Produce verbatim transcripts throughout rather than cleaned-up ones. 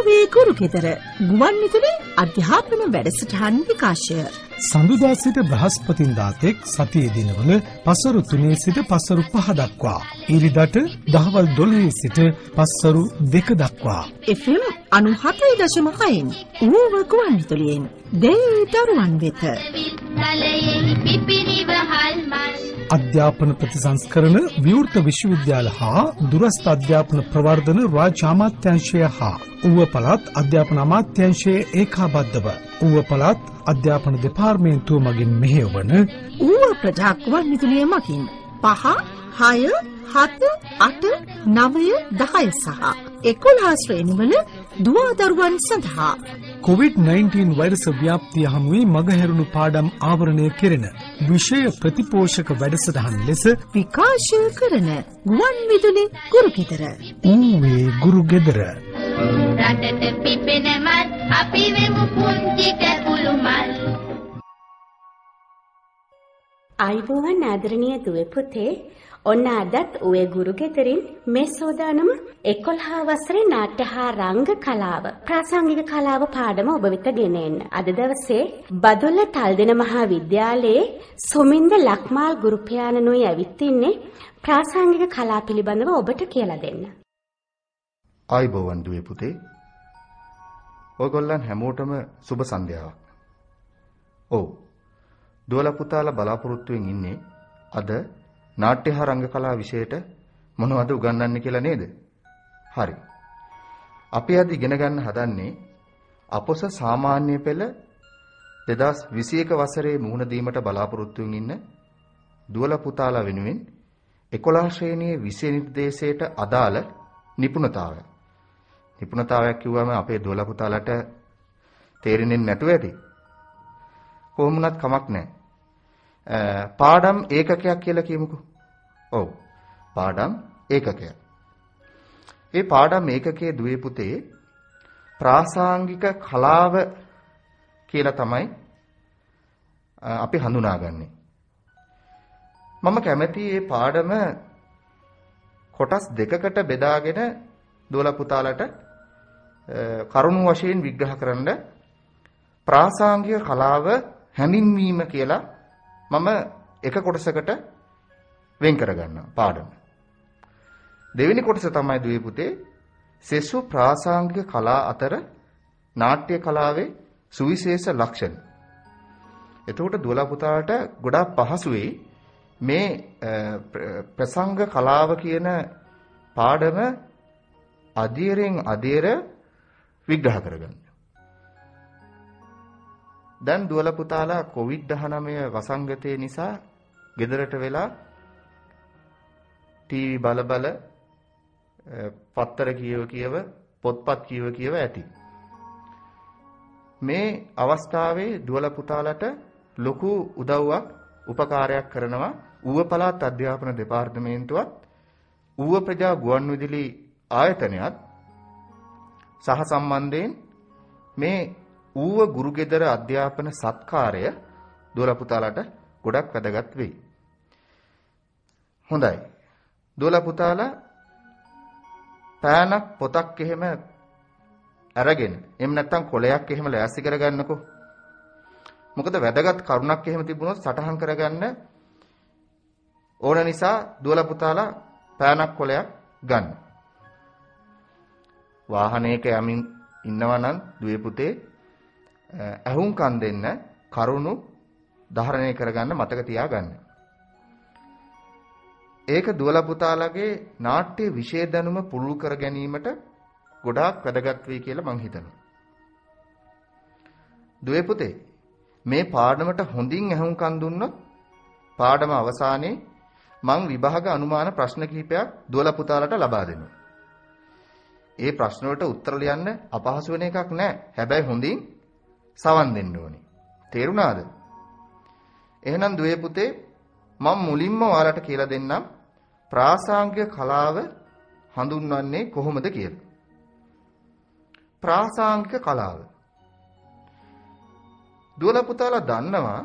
ඌවේ ගුරු ගෙදර ගුවන් විදුලි අධ්‍යාපන වැඩසටහන් විකාශය. සඳුදා සිට බ්‍රහස්පතින්දා තෙක් සතියේ දිනවල පසරු තුනේ සිට පසරු පහ දක්වා. ඉරිදට දහවල් දොළහේ සිට පසරු දෙක දක්වා. එෆ් එම් අනූහතයි දශම හයෙන් ඌව ගුවන් විදුලියෙන් දෙයි දරුවන් වෙත. අධ්‍යාපන ප්‍රතිසංස්කරණ විවෘත විශ්වවිද්‍යාල හා දුරස්ථ අධ්‍යාපන ප්‍රවර්ධන රාජ්‍ය අමාත්‍යාංශය හා ඌව පළාත් අධ්‍යාපන අමාත්‍යාංශයේ ඒකාබද්ධව ඌව පළාත් අධ්‍යාපන දෙපාර්තමේන්තුව මගින් මෙහෙයවන ඌව ප්‍රජා ගුවන් විදුලිය මගින් පහ හය හත අට නවය දහය සහ එකොළහ ශ්‍රේණිවල දුවා දරුවන් සඳහා කොවිඩ් නයින්ටීන් වෛරස ව්‍යාප්තිය හමුවේ මගහැරුණු පාඩම් ආවරණය කෙරෙන විෂය ප්‍රතිපෝෂක වැඩසටහන් ලෙස විකාශය කරන ගුවන් විදුලි ගුරු ගෙදර. ඌවේ ගුරු ගෙදර. රටට පිපෙන මල් අපි වෙමු පුංචි කැකුළු මල්. ආයුබෝවන් ආදරණීය දුවේ පුතේ, ඔන්න අදත් ඌවේ ගුරු ගෙදරින් මේ සෝදානම එකොළහ වසරේ නාට්‍ය හා රංග කලාව ප්‍රාසංගික කලාව පාඩම ඔබ වෙත ගෙන එන්න. අද දවසේ බදුල්ල තල්දෙන මහා විද්‍යාලයේ සුමින්ද ලක්මාල් ගුරු පියාණනුයි ඇවිත් ඉන්නේ ප්‍රාසංගික කලා පිළිබඳව ඔබට කියලා දෙන්න. ආයුබෝවන් දුවේ පුතේ. ඔයගොල්ලන් හැමෝටම සුබ සන්ධ්‍යාවක්. ඔව්. දුවලා පුතාලා බලාපොරොත්තුෙන් ඉන්නේ අද නාට්‍ය හා රංග කලා විෂයට මොනවද උගන්වන්නේ කියලා නේද? හරි. අපි අද ඉගෙන ගන්න හදන්නේ අපොස සාමාන්‍ය පෙළ දෙදාස් විසිඑක වසරේ මුහුණ දීමට බලාපොරොත්තු වෙමින් ඉන්න දුවලා පුතාලා වෙනුවෙන් එකොළහ ශ්‍රේණියේ විෂය නිර්දේශයට අදාළ නිපුණතාවය. නිපුණතාවයක් කිව්වම අපේ දුවලා පුතාලාට තේරෙන්නේ නැතුව ඇති. කොහොම වුණත් කමක් නැහැ. පාඩම් ඒකකයක් කියලා කියමුකෝ. ඔව්. පාඩම් ඒකකයක්. ඒ පාඩම් ඒකකයේ දුවේ පුතේ ප්‍රාසංගික කලාව කියලා තමයි අපි හඳුනාගන්නේ. මම කැමැති මේ පාඩම කොටස් දෙකකට බෙදාගෙන දුවලා පුතාලට කරුණු වශයෙන් විග්‍රහ කරන්න ප්‍රාසංගික කලාව හැඳින්වීම කියලා මම එක කොටසකට වෙන් කරගන්නවා පාඩම. දෙවෙනි කොටස තමයි දුවේ පුතේ සෙසු ප්‍රාසංගික කලා අතර නාට්‍ය කලාවේ සුවිශේෂ ලක්ෂණ. එතකොට දුවලා පුතාලට ගොඩාක් පහසු වෙයි මේ ප්‍රසංග කලාව කියන පාඩම අධීරෙන් අධීර විග්‍රහ කරගන්න. දැන් දුවලා පුතාලා කොවිඩ් දහනවය වසංගතය නිසා ගෙදරට වෙලා ටීවී බල බල පත්තර කියව කියව පොත්පත් කියව කියව ඇති. මේ අවස්ථාවේ දුවලා පුතාලට ලොකු උදව්වක් උපකාරයක් කරනවා ඌව පළාත් අධ්‍යාපන දෙපාර්තමේන්තුවත් ඌව ප්‍රජා ගුවන් විදුලි ආයතනයත් සහ සම්බන්ධයෙන් මේ ඌව ගුරු ගෙදර අධ්‍යාපන සත්කාරය දුවලා පුතාලට ගොඩක් වැදගත් වෙයි. හොඳයි. දුවලා පුතාලා පෑනක් පොතක් එහෙම අරගෙන එහෙම නැත්නම් කොලයක් එහෙම ලෑස්ති කරගන්නකෝ. මොකද වැදගත් කරුණක් එහෙම තිබුණොත් සටහන් කරගන්න ඕන නිසා දුවලා පුතාලා පෑනක් කොලයක් ගන්න. වාහනයක යමින් ඉන්නවා නම් දුවේ පුතේ ඇහුම්කන් දෙන්න කරුණු ධාරණය කරගන්න මතක තියාගන්න. ඒක දුවලා පුතාලගේ නාට්‍ය විෂය දැනුම පුළුල් කර ගැනීමට ගොඩාක් වැදගත් වෙයි කියලා මං හිතනවා. දුවේ පුතේ මේ පාඩමට හොඳින් ඇහුම්කන් දුන්නොත් පාඩම අවසානයේ මං විභාග අනුමාන ප්‍රශ්න කිහිපයක් දුවලා පුතාලට ලබා දෙනවා. ඒ ප්‍රශ්න වලට උත්තර ලියන්න අපහසු වෙන එකක් නෑ. හැබැයි හොඳින් සවන් දෙන්න ඕනේ. තේරුණාද? එහෙනම් දුවේ පුතේ මම මුලින්ම ඔයාලට කියලා දෙන්නම් ප්‍රාසංගික කලාව හඳුන්වන්නේ කොහොමද කියලා. ප්‍රාසංගික කලාව. දුවලා පුතාලා දන්නවා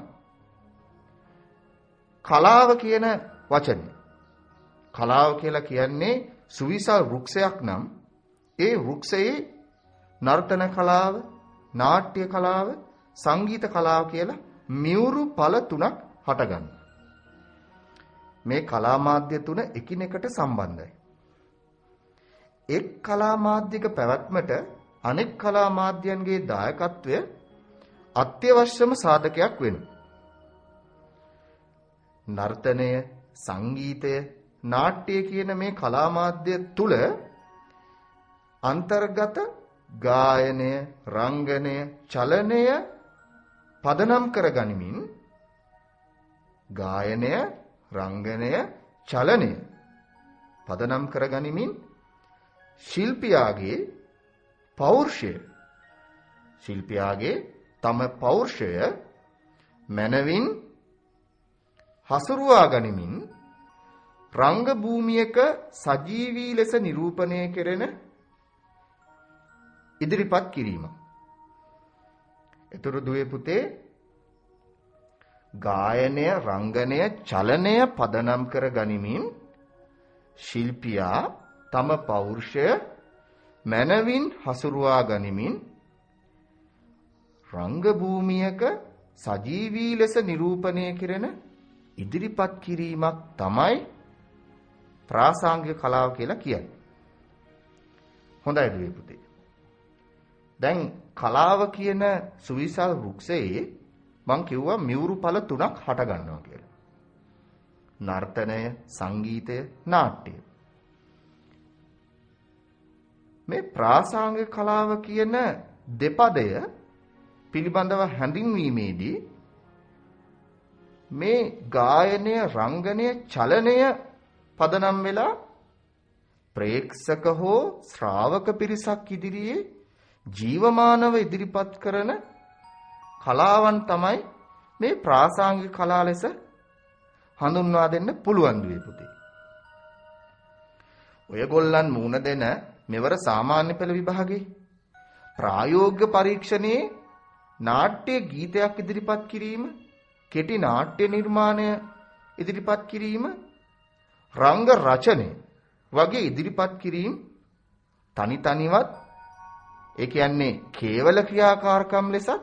කලාව කියන වචනේ. කලාව කියලා කියන්නේ සුවිසල් වෘක්ෂයක් නම් ඒ වෘක්ෂයේ නර්තන කලාව, නාට්‍ය කලාව, සංගීත කලාව කියලා මියුරු ඵල තුනක් හටගන්නවා. මේ කලා මාධ්‍ය තුන එකිනෙකට සම්බන්ධයි. එක් කලා මාධ්‍යක පැවැත්මට අනෙක් කලා මාධ්‍යයන්ගේ දායකත්වය අත්‍යවශ්‍යම සාධකයක් වෙනවා. නර්තනය, සංගීතය, නාට්‍ය කියන මේ කලා මාධ්‍ය තුල අන්තර්ගත ගායනය, රංගනය, චලනය පදනම් කරගනිමින් ගායනය, රංගනය, චලනය පදනම් කරගනිමින් ශිල්පියාගේ පෞරුෂය ශිල්පියාගේ තම පෞරුෂය මනවින් හසුරුවා ගනිමින් රංග භූමියක සජීවී ලෙස නිරූපණය කෙරෙන ඉදිරිපත් කිරීම. ඒතර දුවේ පුතේ ගායනය, රංගනය, චලනය පදනම් කර ගනිමින් ශිල්පියා තම පෞරුෂය මනවින් හසුරුවා ගනිමින් රංග භූමියක සජීවී ලෙස නිරූපණය කෙරෙන ඉදිරිපත් කිරීමක් තමයි ප්‍රාසංගික කලාව කියලා කියන්නේ. හොඳයි දුවේ පුතේ. දැන් කලාව කියන සුවිසල් වෘක්ෂයේ මං කිව්වා මියුරු ඵල තුනක් හට ගන්නවා කියලා. නර්තනය, සංගීතය, නාට්‍ය. මේ ප්‍රාසංගික කලාව කියන දෙපදය පිළිබඳව හැඳින්වීමේදී මේ ගායනය, රංගනය, චලනය පදනම් වෙලා ප්‍රේක්ෂක හෝ ශ්‍රාවක පිරිසක් ඉදිරියේ ජීවමානව ඉදිරිපත් කරන කලාවන් තමයි මේ ප්‍රාසංගික කලා ලෙස හඳුන්වා දෙන්න පුළුවන් දුවේ පුතේ. ඔයගොල්ලන් මුණ දෙන මෙවර සාමාන්‍ය පෙළ විභාගේ ප්‍රායෝගික පරීක්ෂණයේ නාට්‍ය ගීතයක් ඉදිරිපත් කිරීම, කෙටි නාට්‍ය නිර්මාණය ඉදිරිපත් කිරීම, රංග රචනය වගේ ඉදිරිපත් කිරීම තනි තනිවත් ඒ කියන්නේ කේවල ක්‍රියාකාරකම් ලෙසත්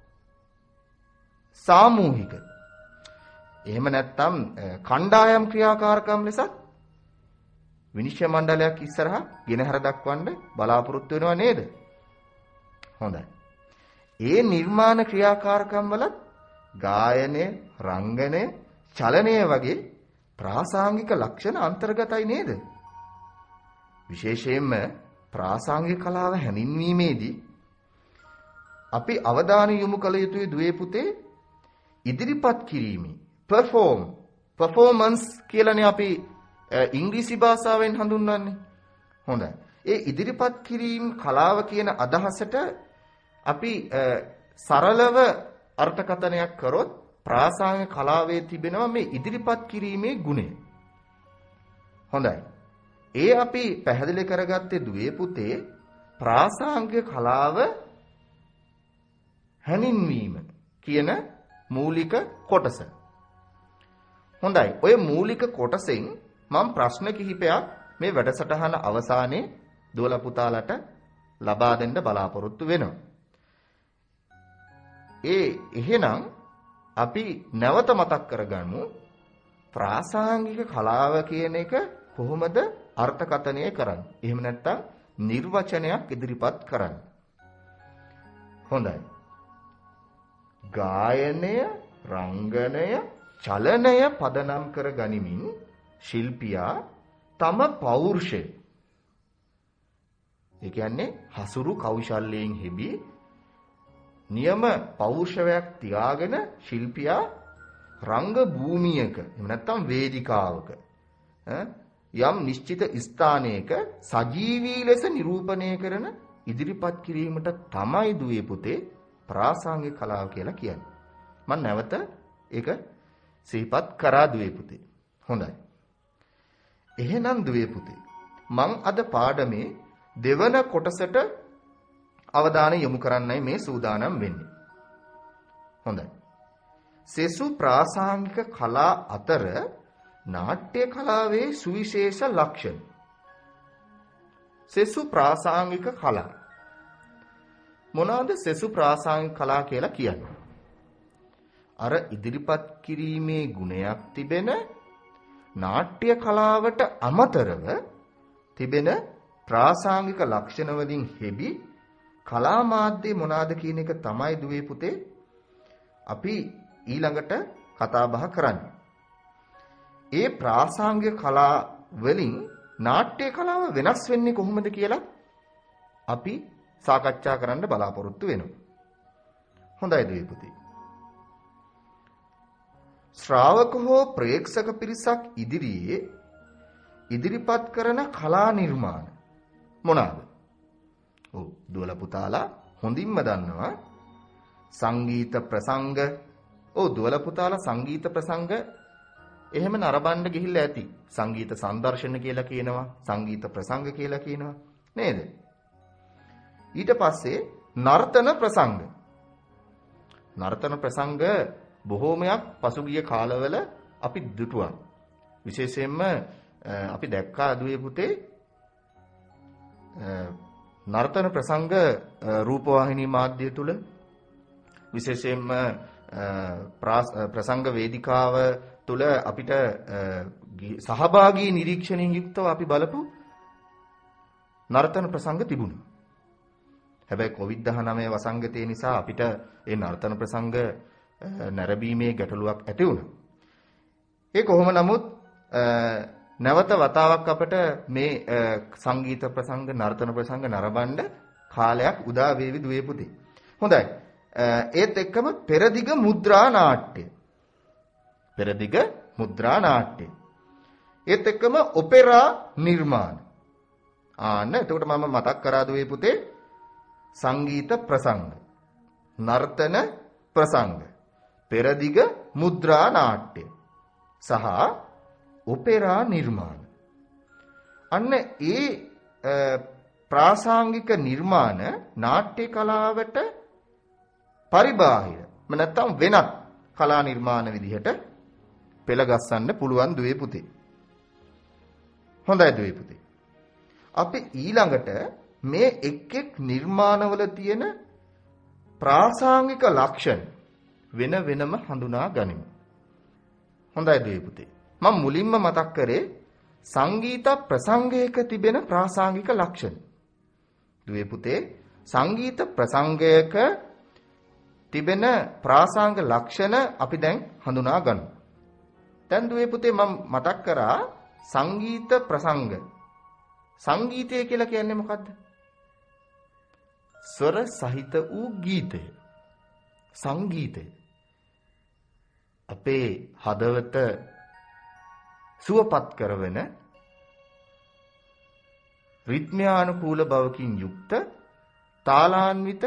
සාමූහික එහෙම නැත්නම් කණ්ඩායම් ක්‍රියාකාරකම් ලෙසත් විනිශ්චය මණ්ඩලයක් ඉස්සරහා ගෙනහැර දක්වන්න බලාපොරොත්තු වෙනව නේද? හොඳයි. ඒ නිර්මාණ ක්‍රියාකාරකම් වල ගායනය, රංගනය, චලනය වගේ ප්‍රාසංගික ලක්ෂණ අන්තර්ගතයි නේද? විශේෂයෙන්ම ප්‍රාසංගික කලාව හැඳින්වීමේදී අපි අවධානය යොමු කළ යුතුයි දුවේ පුතේ ඉදිරිපත් කිරීමේ perform performance කියලානේ අපි ඉංග්‍රීසි භාෂාවෙන් හඳුන්වන්නේ. හොඳයි. ඒ ඉදිරිපත් කිරීම කලාව කියන අදහසට අපි සරලව අර්ථකථනයක් කරොත් ප්‍රාසංගික කලාවේ තිබෙනවා මේ ඉදිරිපත් කිරීමේ ගුණය. හොඳයි. ඒ අපි පැහැදිලි කරගත්තේ දුවේ පුතේ ප්‍රාසංගික කලාව හැඳින්වීම කියන මූලික කොටස. හොඳයි. ඔය මූලික කොටසෙන් මම ප්‍රශ්න කිහිපයක් මේ වැඩසටහන අවසානයේ දුවල පුතාලට ලබා දෙන්න බලාපොරොත්තු වෙනවා. ඒ එහෙනම් අපි නැවත මතක් කරගමු ප්‍රාසංගික කලාව කියන එක කොහොමද අර්ථකථනය කරන්නේ? එහෙම නැත්නම් නිර්වචනයක් ඉදිරිපත් කරන්නේ. හොඳයි. ගායනය, රංගනය, චලනය පදනම් කර ගනිමින් ශිල්පියා තම පෞරුෂය ඒ කියන්නේ හසුරු කෞශල්‍යයෙන් හිබි නියම පෞරුෂයක් තියාගෙන ශිල්පියා රංග භූමියක එහෙම නැත්නම් වේදිකාවක යම් නිශ්චිත ස්ථානයක සජීවී ලෙස නිරූපණය කරන ඉදිරිපත් කිරීමට තමයි දුවේ පුතේ ප්‍රාසංගික කලාව කියලා කියන්නේ. මම නැවත ඒක සිහිපත් කරා දුවේ පුතේ. හොඳයි. එහෙනම් දුවේ පුතේ මම අද පාඩමේ දෙවන කොටසට අවධානය යොමු කරන්නයි මේ සූදානම් වෙන්නේ. හොඳයි. සෙසු ප්‍රාසංගික කලා අතර නාට්‍ය කලාවේ සුවිශේෂ ලක්ෂණ. සෙසු ප්‍රාසංගික කලා මොනවාද සෙසු ප්‍රාසංගික කලා කියලා කියන්නේ? අර ඉදිරිපත් කිරීමේ ගුණයක් තිබෙන නාට්‍ය කලාවට අමතරව තිබෙන ප්‍රාසංගික ලක්ෂණ වලින් හෙබි කලා මාධ්‍ය මොනවාද කියන එක තමයි දුවේ පුතේ අපි ඊළඟට කතා බහ කරන්නේ. ඒ ප්‍රාසංගික කලා වලින් නාට්‍ය කලාව වෙනස් වෙන්නේ කොහොමද කියලා අපි සාකච්ඡා කරන්න බලාපොරොත්තු වෙනවා. හොඳයි දුවේ පුතේ. ශ්‍රාවක හෝ ප්‍රේක්ෂක පිරිසක් ඉදිරියේ ඉදිරිපත් කරන කලා නිර්මාණ මොනවාද? ඔව් දුවල පුතාලා හොඳින්ම දන්නවා සංගීත ප්‍රසංග. ඔව් දුවල පුතාලා සංගීත ප්‍රසංග එහෙම නරඹන්න ගිහිල්ලා ඇති. සංගීත සංදර්ශන කියලා කියනවා, සංගීත ප්‍රසංග කියලා කියනවා නේද? ඊට පස්සේ නර්තන ප්‍රසංග. නර්තන ප්‍රසංග බොහෝමයක් පසුගිය කාලවල අපි දුටුවා. විශේෂයෙන්ම අපි දැක්කා දුවේ පුතේ නර්තන ප්‍රසංග රූපවාහිනී මාධ්‍ය තුල විශේෂයෙන්ම ප්‍රසංග වේදිකාව තුල අපිට සහභාගී නිරීක්ෂණයෙන් යුක්තව අපි බලපු නර්තන ප්‍රසංග තිබුණා. හැබැයි කොවිඩ් දහනවය වසංගතය නිසා අපිට ඒ නර්තන ප්‍රසංග නැරඹීමේ ගැටලුවක් ඇති වුණා. ඒ කොහොම නමුත් නැවත වතාවක් අපට මේ සංගීත ප්‍රසංග නර්තන ප්‍රසංග නරඹන්න කාලයක් උදා වේවි දුවේ පුතේ. හොඳයි. ඒත් එක්කම පෙරදිග මුද්‍රා නාට්‍ය. පෙරදිග මුද්‍රා නාට්‍ය. ඒත් එක්කම ඔපෙරා නිර්මාණ. ආන්න එතකොට මම මතක් කරා දුවේ පුතේ සංගීත ප්‍රසංග, නර්තන ප්‍රසංග, පෙරදිග මුද්‍රා නාට්‍ය සහ ඔපෙරා නිර්මාණ. අන්න ඒ ප්‍රාසංගික නිර්මාණ නාට්‍ය කලාවට පරිබාහිර නැත්නම් වෙනත් කලා නිර්මාණ විදිහට පෙළගස්සන්න පුළුවන් දුවේ පුතේ. හොඳයි දුවේ පුතේ. අපි ඊළඟට මේ එක් එක් නිර්මාණවල තියෙන ප්‍රාසංගික ලක්ෂණ වෙන වෙනම හඳුනා ගනිමු. හොඳයි දුවේ පුතේ. මම මුලින්ම මතක් කරේ සංගීත ප්‍රසංගයක තිබෙන ප්‍රාසංගික ලක්ෂණ. දුවේ පුතේ සංගීත ප්‍රසංගයක තිබෙන ප්‍රාසංගික ලක්ෂණ අපි දැන් හඳුනා ගමු. දැන් දුවේ පුතේ මම මතක් කරා සංගීත ප්‍රසංග. සංගීතය කියලා කියන්නේ මොකද්ද? ස්වර සහිත වූ ගීතය. සංගීතය. අපේ හදවත සුවපත් කරවන රිද්මයානුකූල බවකින් යුක්ත තාලාන්විත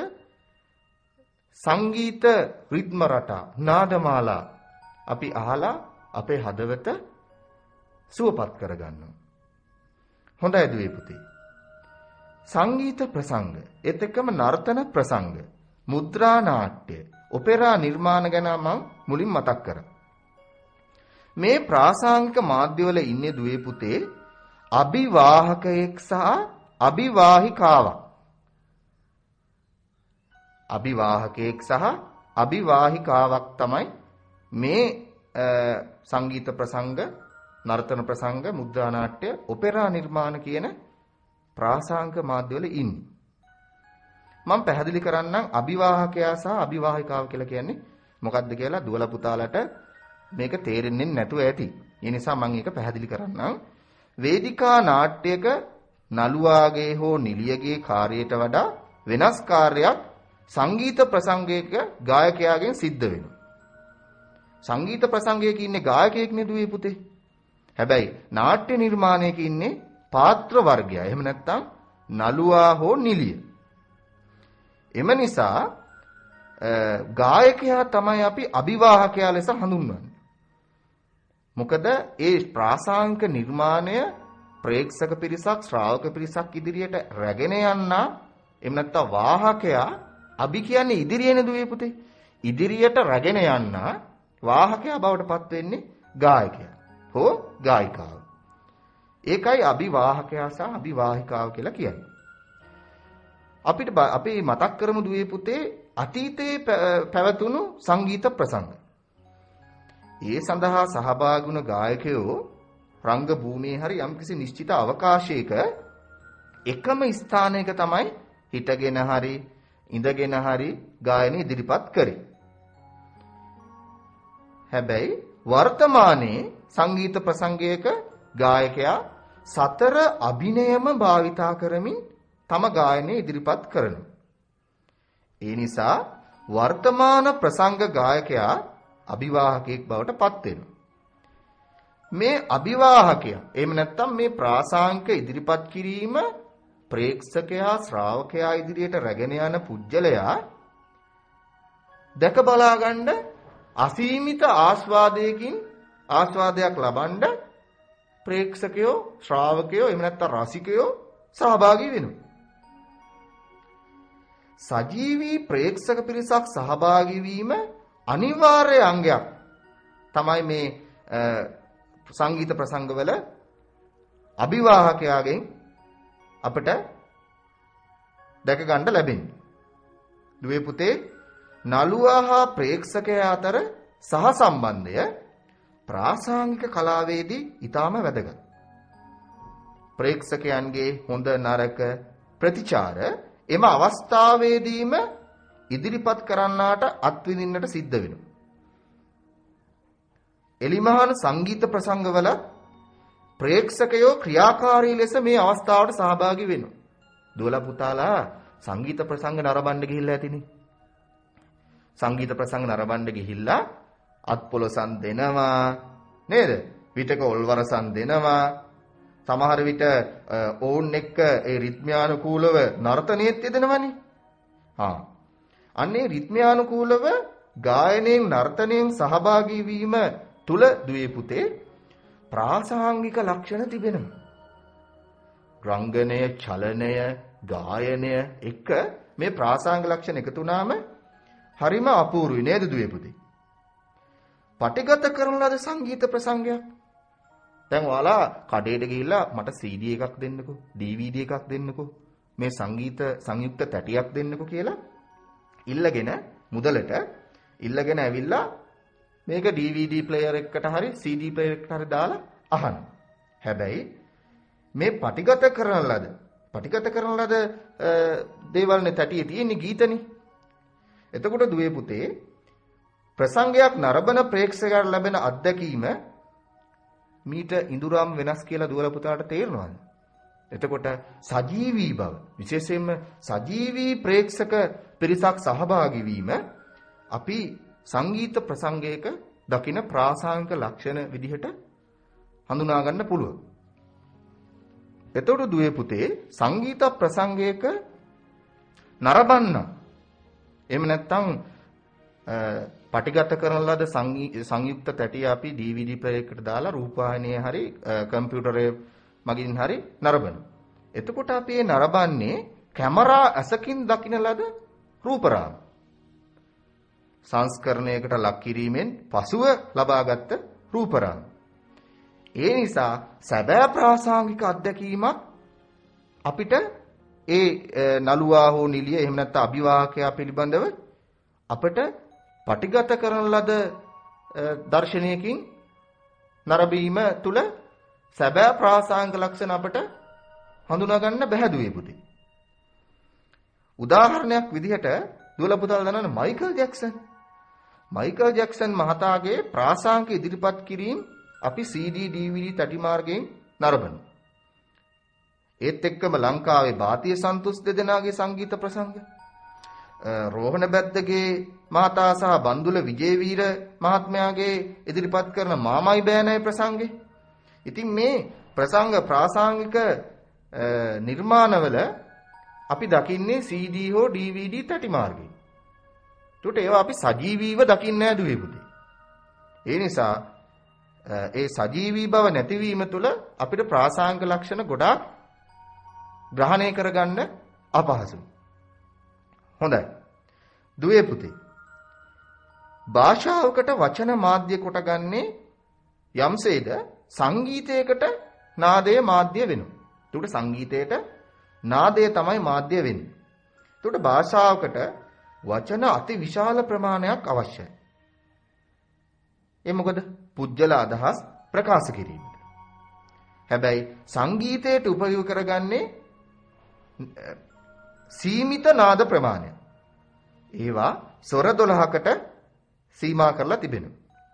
සංගීත රිද්ම රටා නාදමාලා අපි අහලා අපේ හදවත සුවපත් කරගන්නවා. හොඳයි දුවේ පුතේ. සංගීත ප්‍රසංග, ඒත් එක්කම නර්තන ප්‍රසංග, මුද්‍රා නාට්‍ය, ඔපෙරා නිර්මාණ ගැන මම මුලින් මතක් කරා. මේ ප්‍රාසංගික මාධ්‍යවල ඉන්නේ දුවේ පුතේ අභිවාහකයෙක් සහ අභිවාහිකාවක්. අභිවාහකයෙක් සහ අභිවාහිකාවක් තමයි මේ සංගීත ප්‍රසංග, නර්තන ප්‍රසංග, මුද්‍රා නාට්‍ය, ඔපෙරා නිර්මාණ කියන ප්‍රාසංගික මාධ්‍යවල ඉන්නේ. මම පැහැදිලි කරන්නම් අභිවාහකයා සහ අභිවාහිකාව කියලා කියන්නේ මොකක්ද කියලා දුවල පුතාලට මේක තේරෙන්නේ නැතුව ඇති. ඒ නිසා මම ඒක පැහැදිලි කරන්නම්. වේදිකා නාට්‍යයක නළුවාගේ හෝ නිලියගේ කාර්යයට වඩා වෙනස් කාර්යයක් සංගීත ප්‍රසංගයක ගායකයාගෙන් සිද්ධ වෙනවා. සංගීත ප්‍රසංගයක ඉන්නේ ගායකයෙක් නෙදුවේ පුතේ. හැබැයි නාට්‍ය නිර්මාණයක ඉන්නේ පාත්‍ර වර්ගය. එහෙම නැත්නම් නළුවා හෝ නිලිය. එම නිසා ගායකයා තමයි අපි අභිවාහකයා ලෙස හඳුන්වන්නේ. මොකද ඒ ප්‍රාසංගික නිර්මාණය ප්‍රේක්ෂක පිරිසක් ශ්‍රාවක පිරිසක් ඉදිරියට රැගෙන යන්නා එහෙම නැත්නම් වාහකයා අභි කියන්නේ ඉදිරියේනේ දුවේ පුතේ. ඉදිරියට රැගෙන යන්නා වාහකයා බවට පත් වෙන්නේ ගායකයා හෝ අපිට අපි මතක් කරමු දුවේ පුතේ අතීතයේ පැවතුණු සංගීත ප්‍රසංග. ඒ සඳහා සහභාගී වුණ ගායකයෝ රංග භූමියේ හරි යම්කිසි නිශ්චිත අවකාශයක එකම ස්ථානයක තමයි හිටගෙන හරි ඉඳගෙන හරි ගායන ඉදිරිපත් කරේ. හැබැයි වර්තමානයේ සංගීත ප්‍රසංගයක ගායකයා සතර අභිනයම භාවිතා කරමින් තම ගායනය ඉදිරිපත් කරනවා. ඒ නිසා වර්තමාන ප්‍රසංග ගායකයා අභිවාහකයෙක් බවට පත් වෙනවා. මේ අභිවාහකයා එහෙම නැත්නම් මේ ප්‍රාසංගික ඉදිරිපත් කිරීම ප්‍රේක්ෂකයා ශ්‍රාවකයා ඉදිරියට රැගෙන යන පුජ්‍යලයා දැක බලා ගන්න අසීමිත ආස්වාදයකින් ආස්වාදයක් ලබන්න ප්‍රේක්ෂකයෝ ශ්‍රාවකයෝ එහෙම නැත්නම් රසිකයෝ සහභාගී වෙනවා. සජීවී ප්‍රේක්ෂක පිරිසක් සහභාගී වීම අනිවාර්ය අංගයක් තමයි මේ සංගීත ප්‍රසංගවල අභිවාහකයාගෙන් අපිට දැක ගන්න ලැබෙන්නේ. දුවේ පුතේ නළුවා හා ප්‍රේක්ෂකයා අතර සහ සම්බන්ධය ප්‍රාසංගික කලාවේදී ඊටාම වැදගත්. ප්‍රේක්ෂකයන්ගේ හොඳ නරක ප්‍රතිචාර එම අවස්ථාවේදීම ඉදිරිපත් කරන්නාට අත්විඳින්නට සිද්ධ වෙනවා. එලිමහන සංගීත ප්‍රසංගවල ප්‍රේක්ෂකයෝ ක්‍රියාකාරී ලෙස මේ අවස්ථාවට සහභාගී වෙනවා. දුවලා පුතාලා සංගීත ප්‍රසංග නරඹන්න ගිහිල්ලා ඇතිනේ. සංගීත ප්‍රසංග නරඹන්න ගිහිල්ලා අත්පොලසන් දෙනවා නේද? විතක ඔල්වරසන් දෙනවා. සමහර විට ඕන් එක්ක ඒ රිද්මයානුකූලව නර්තනයේත් යෙදෙනවනේ. හා. අන්නේ රිද්මයානුකූලව ගායනයෙන් නර්තනයෙන් සහභාගී වීම තුල දුවේ පුතේ ප්‍රාසංගික ලක්ෂණ තිබෙනවා. රංගනය, චලනය, ගායනය එක මේ ප්‍රාසංගික ලක්ෂණ එකතු වුණාම හරිම අපූර්වයි නේද දුවේ පුතේ? පටිගත කරන ලද සංගීත ප්‍රසංගයක්. දැන් ඔයාලා කඩේට ගිහිල්ලා මට සී ඩී එකක් දෙන්නකෝ, ඩී වී ඩී එකක් දෙන්නකෝ, මේ සංගීත සංයුක්ත තැටියක් දෙන්නකෝ කියලා ඉල්ලගෙන මුදලට ඉල්ලගෙන ඇවිල්ලා මේක ඩී වී ඩී ප්ලේයර් එකකට හරි සී ඩී ප්ලේයර් එකකට හරි දාලා අහන්න. හැබැයි මේ පටිගත කරන ලද පටිගත කරන ලද දේවල්නේ තැටියේ තියෙන ගීතනේ. එතකොට දුවේ පුතේ ප්‍රසංගයක් නරඹන ප්‍රේක්ෂකයාට ලැබෙන අත්දැකීම මීට ඉඳුරම් වෙනස් කියලා දුවල පුතාට තේරෙනවද? එතකොට සජීවී බව විශේෂයෙන්ම සජීවී ප්‍රේක්ෂක පිරිසක් සහභාගී වීම අපි සංගීත ප්‍රසංගයක දකින ප්‍රාසංගික ලක්ෂණ විදිහට හඳුනා ගන්න පුළුවන්. එතකොට දුවේ පුතේ සංගීත ප්‍රසංගයක නරඹන්න එහෙම නැත්නම් පටිගත කරන ලද සංයුක්ත තැටිය අපි ඩී වී ඩී ප්ලේයර් එකට දාලා රූපවාහිනියේ හරි කම්පියුටරයේ මගින් හරි නරඹනවා. එතකොට අපි මේ නරඹන්නේ කැමරා ඇසකින් දකින ලද රූපරාම. සංස්කරණයකට ලක් කිරීමෙන් පසුව ලබාගත් රූපරාම. ඒ නිසා සැබෑ ප්‍රාසංගික අත්දැකීමක් අපිට ඒ නළුවා හෝ නිලිය එහෙම නැත්නම් අභිවාහකයා පිළිබඳව අපිට පටිගත කරන ලද දර්ශනයකින් නරඹීම තුල සැබෑ ප්‍රාසංගික ලක්ෂණ අපට හඳුනා ගන්න බැහැ දුවේ පුතේ. උදාහරණයක් විදිහට දුවල පුතාලා දන්නවනේ මයිකල් ජැක්සන්. මයිකල් ජැක්සන් මහතාගේ ප්‍රාසංගික ඉදිරිපත් කිරීම අපි සී ඩී ඩී වී ඩී තැටි මාර්ගයෙන් නරඹනවා. ඒත් එක්කම ලංකාවේ ಭಾರತೀಯ සන්තුස් දෙදෙනාගේ සංගීත ප්‍රසංග රෝහණ බැද්දගේ මහතා සහ බන්දුල විජේවීර මහත්මයාගේ ඉදිරිපත් කරන මාමයි බෑනයි ප්‍රසංගේ. ඉතින් මේ ප්‍රසංග ප්‍රාසංගික නිර්මාණවල අපි දකින්නේ සී ඩී හෝ ඩී වී ඩී තැටි මාර්ගයෙන්. ඒකට ඒවා අපි සජීවීව දකින්නේ නැහැ දුවේ පුතේ. ඒ නිසා ඒ සජීවී බව නැතිවීම තුළ අපිට ප්‍රාසංගික ලක්ෂණ ගොඩාක් ග්‍රහණය කරගන්න අපහසුයි. හොඳයි. දුවේ පුතේ. භාෂාවකට වචන මාධ්‍ය කොටගන්නේ යම්සේද සංගීතයකට නාදය මාධ්‍ය වෙනවා. ඒකට සංගීතයට නාදය තමයි මාධ්‍ය වෙන්නේ. එතකොට භාෂාවකට වචන අති විශාල ප්‍රමාණයක් අවශ්‍යයි. ඒ මොකද? පුජ්‍යල අදහස් ප්‍රකාශ කිරීමට. හැබැයි සංගීතයට උපයෝග කරගන්නේ සීමිත නාද ප්‍රමාණය. ඒවා ස්වර දොළහකට සීමා කරලා තිබෙනවා.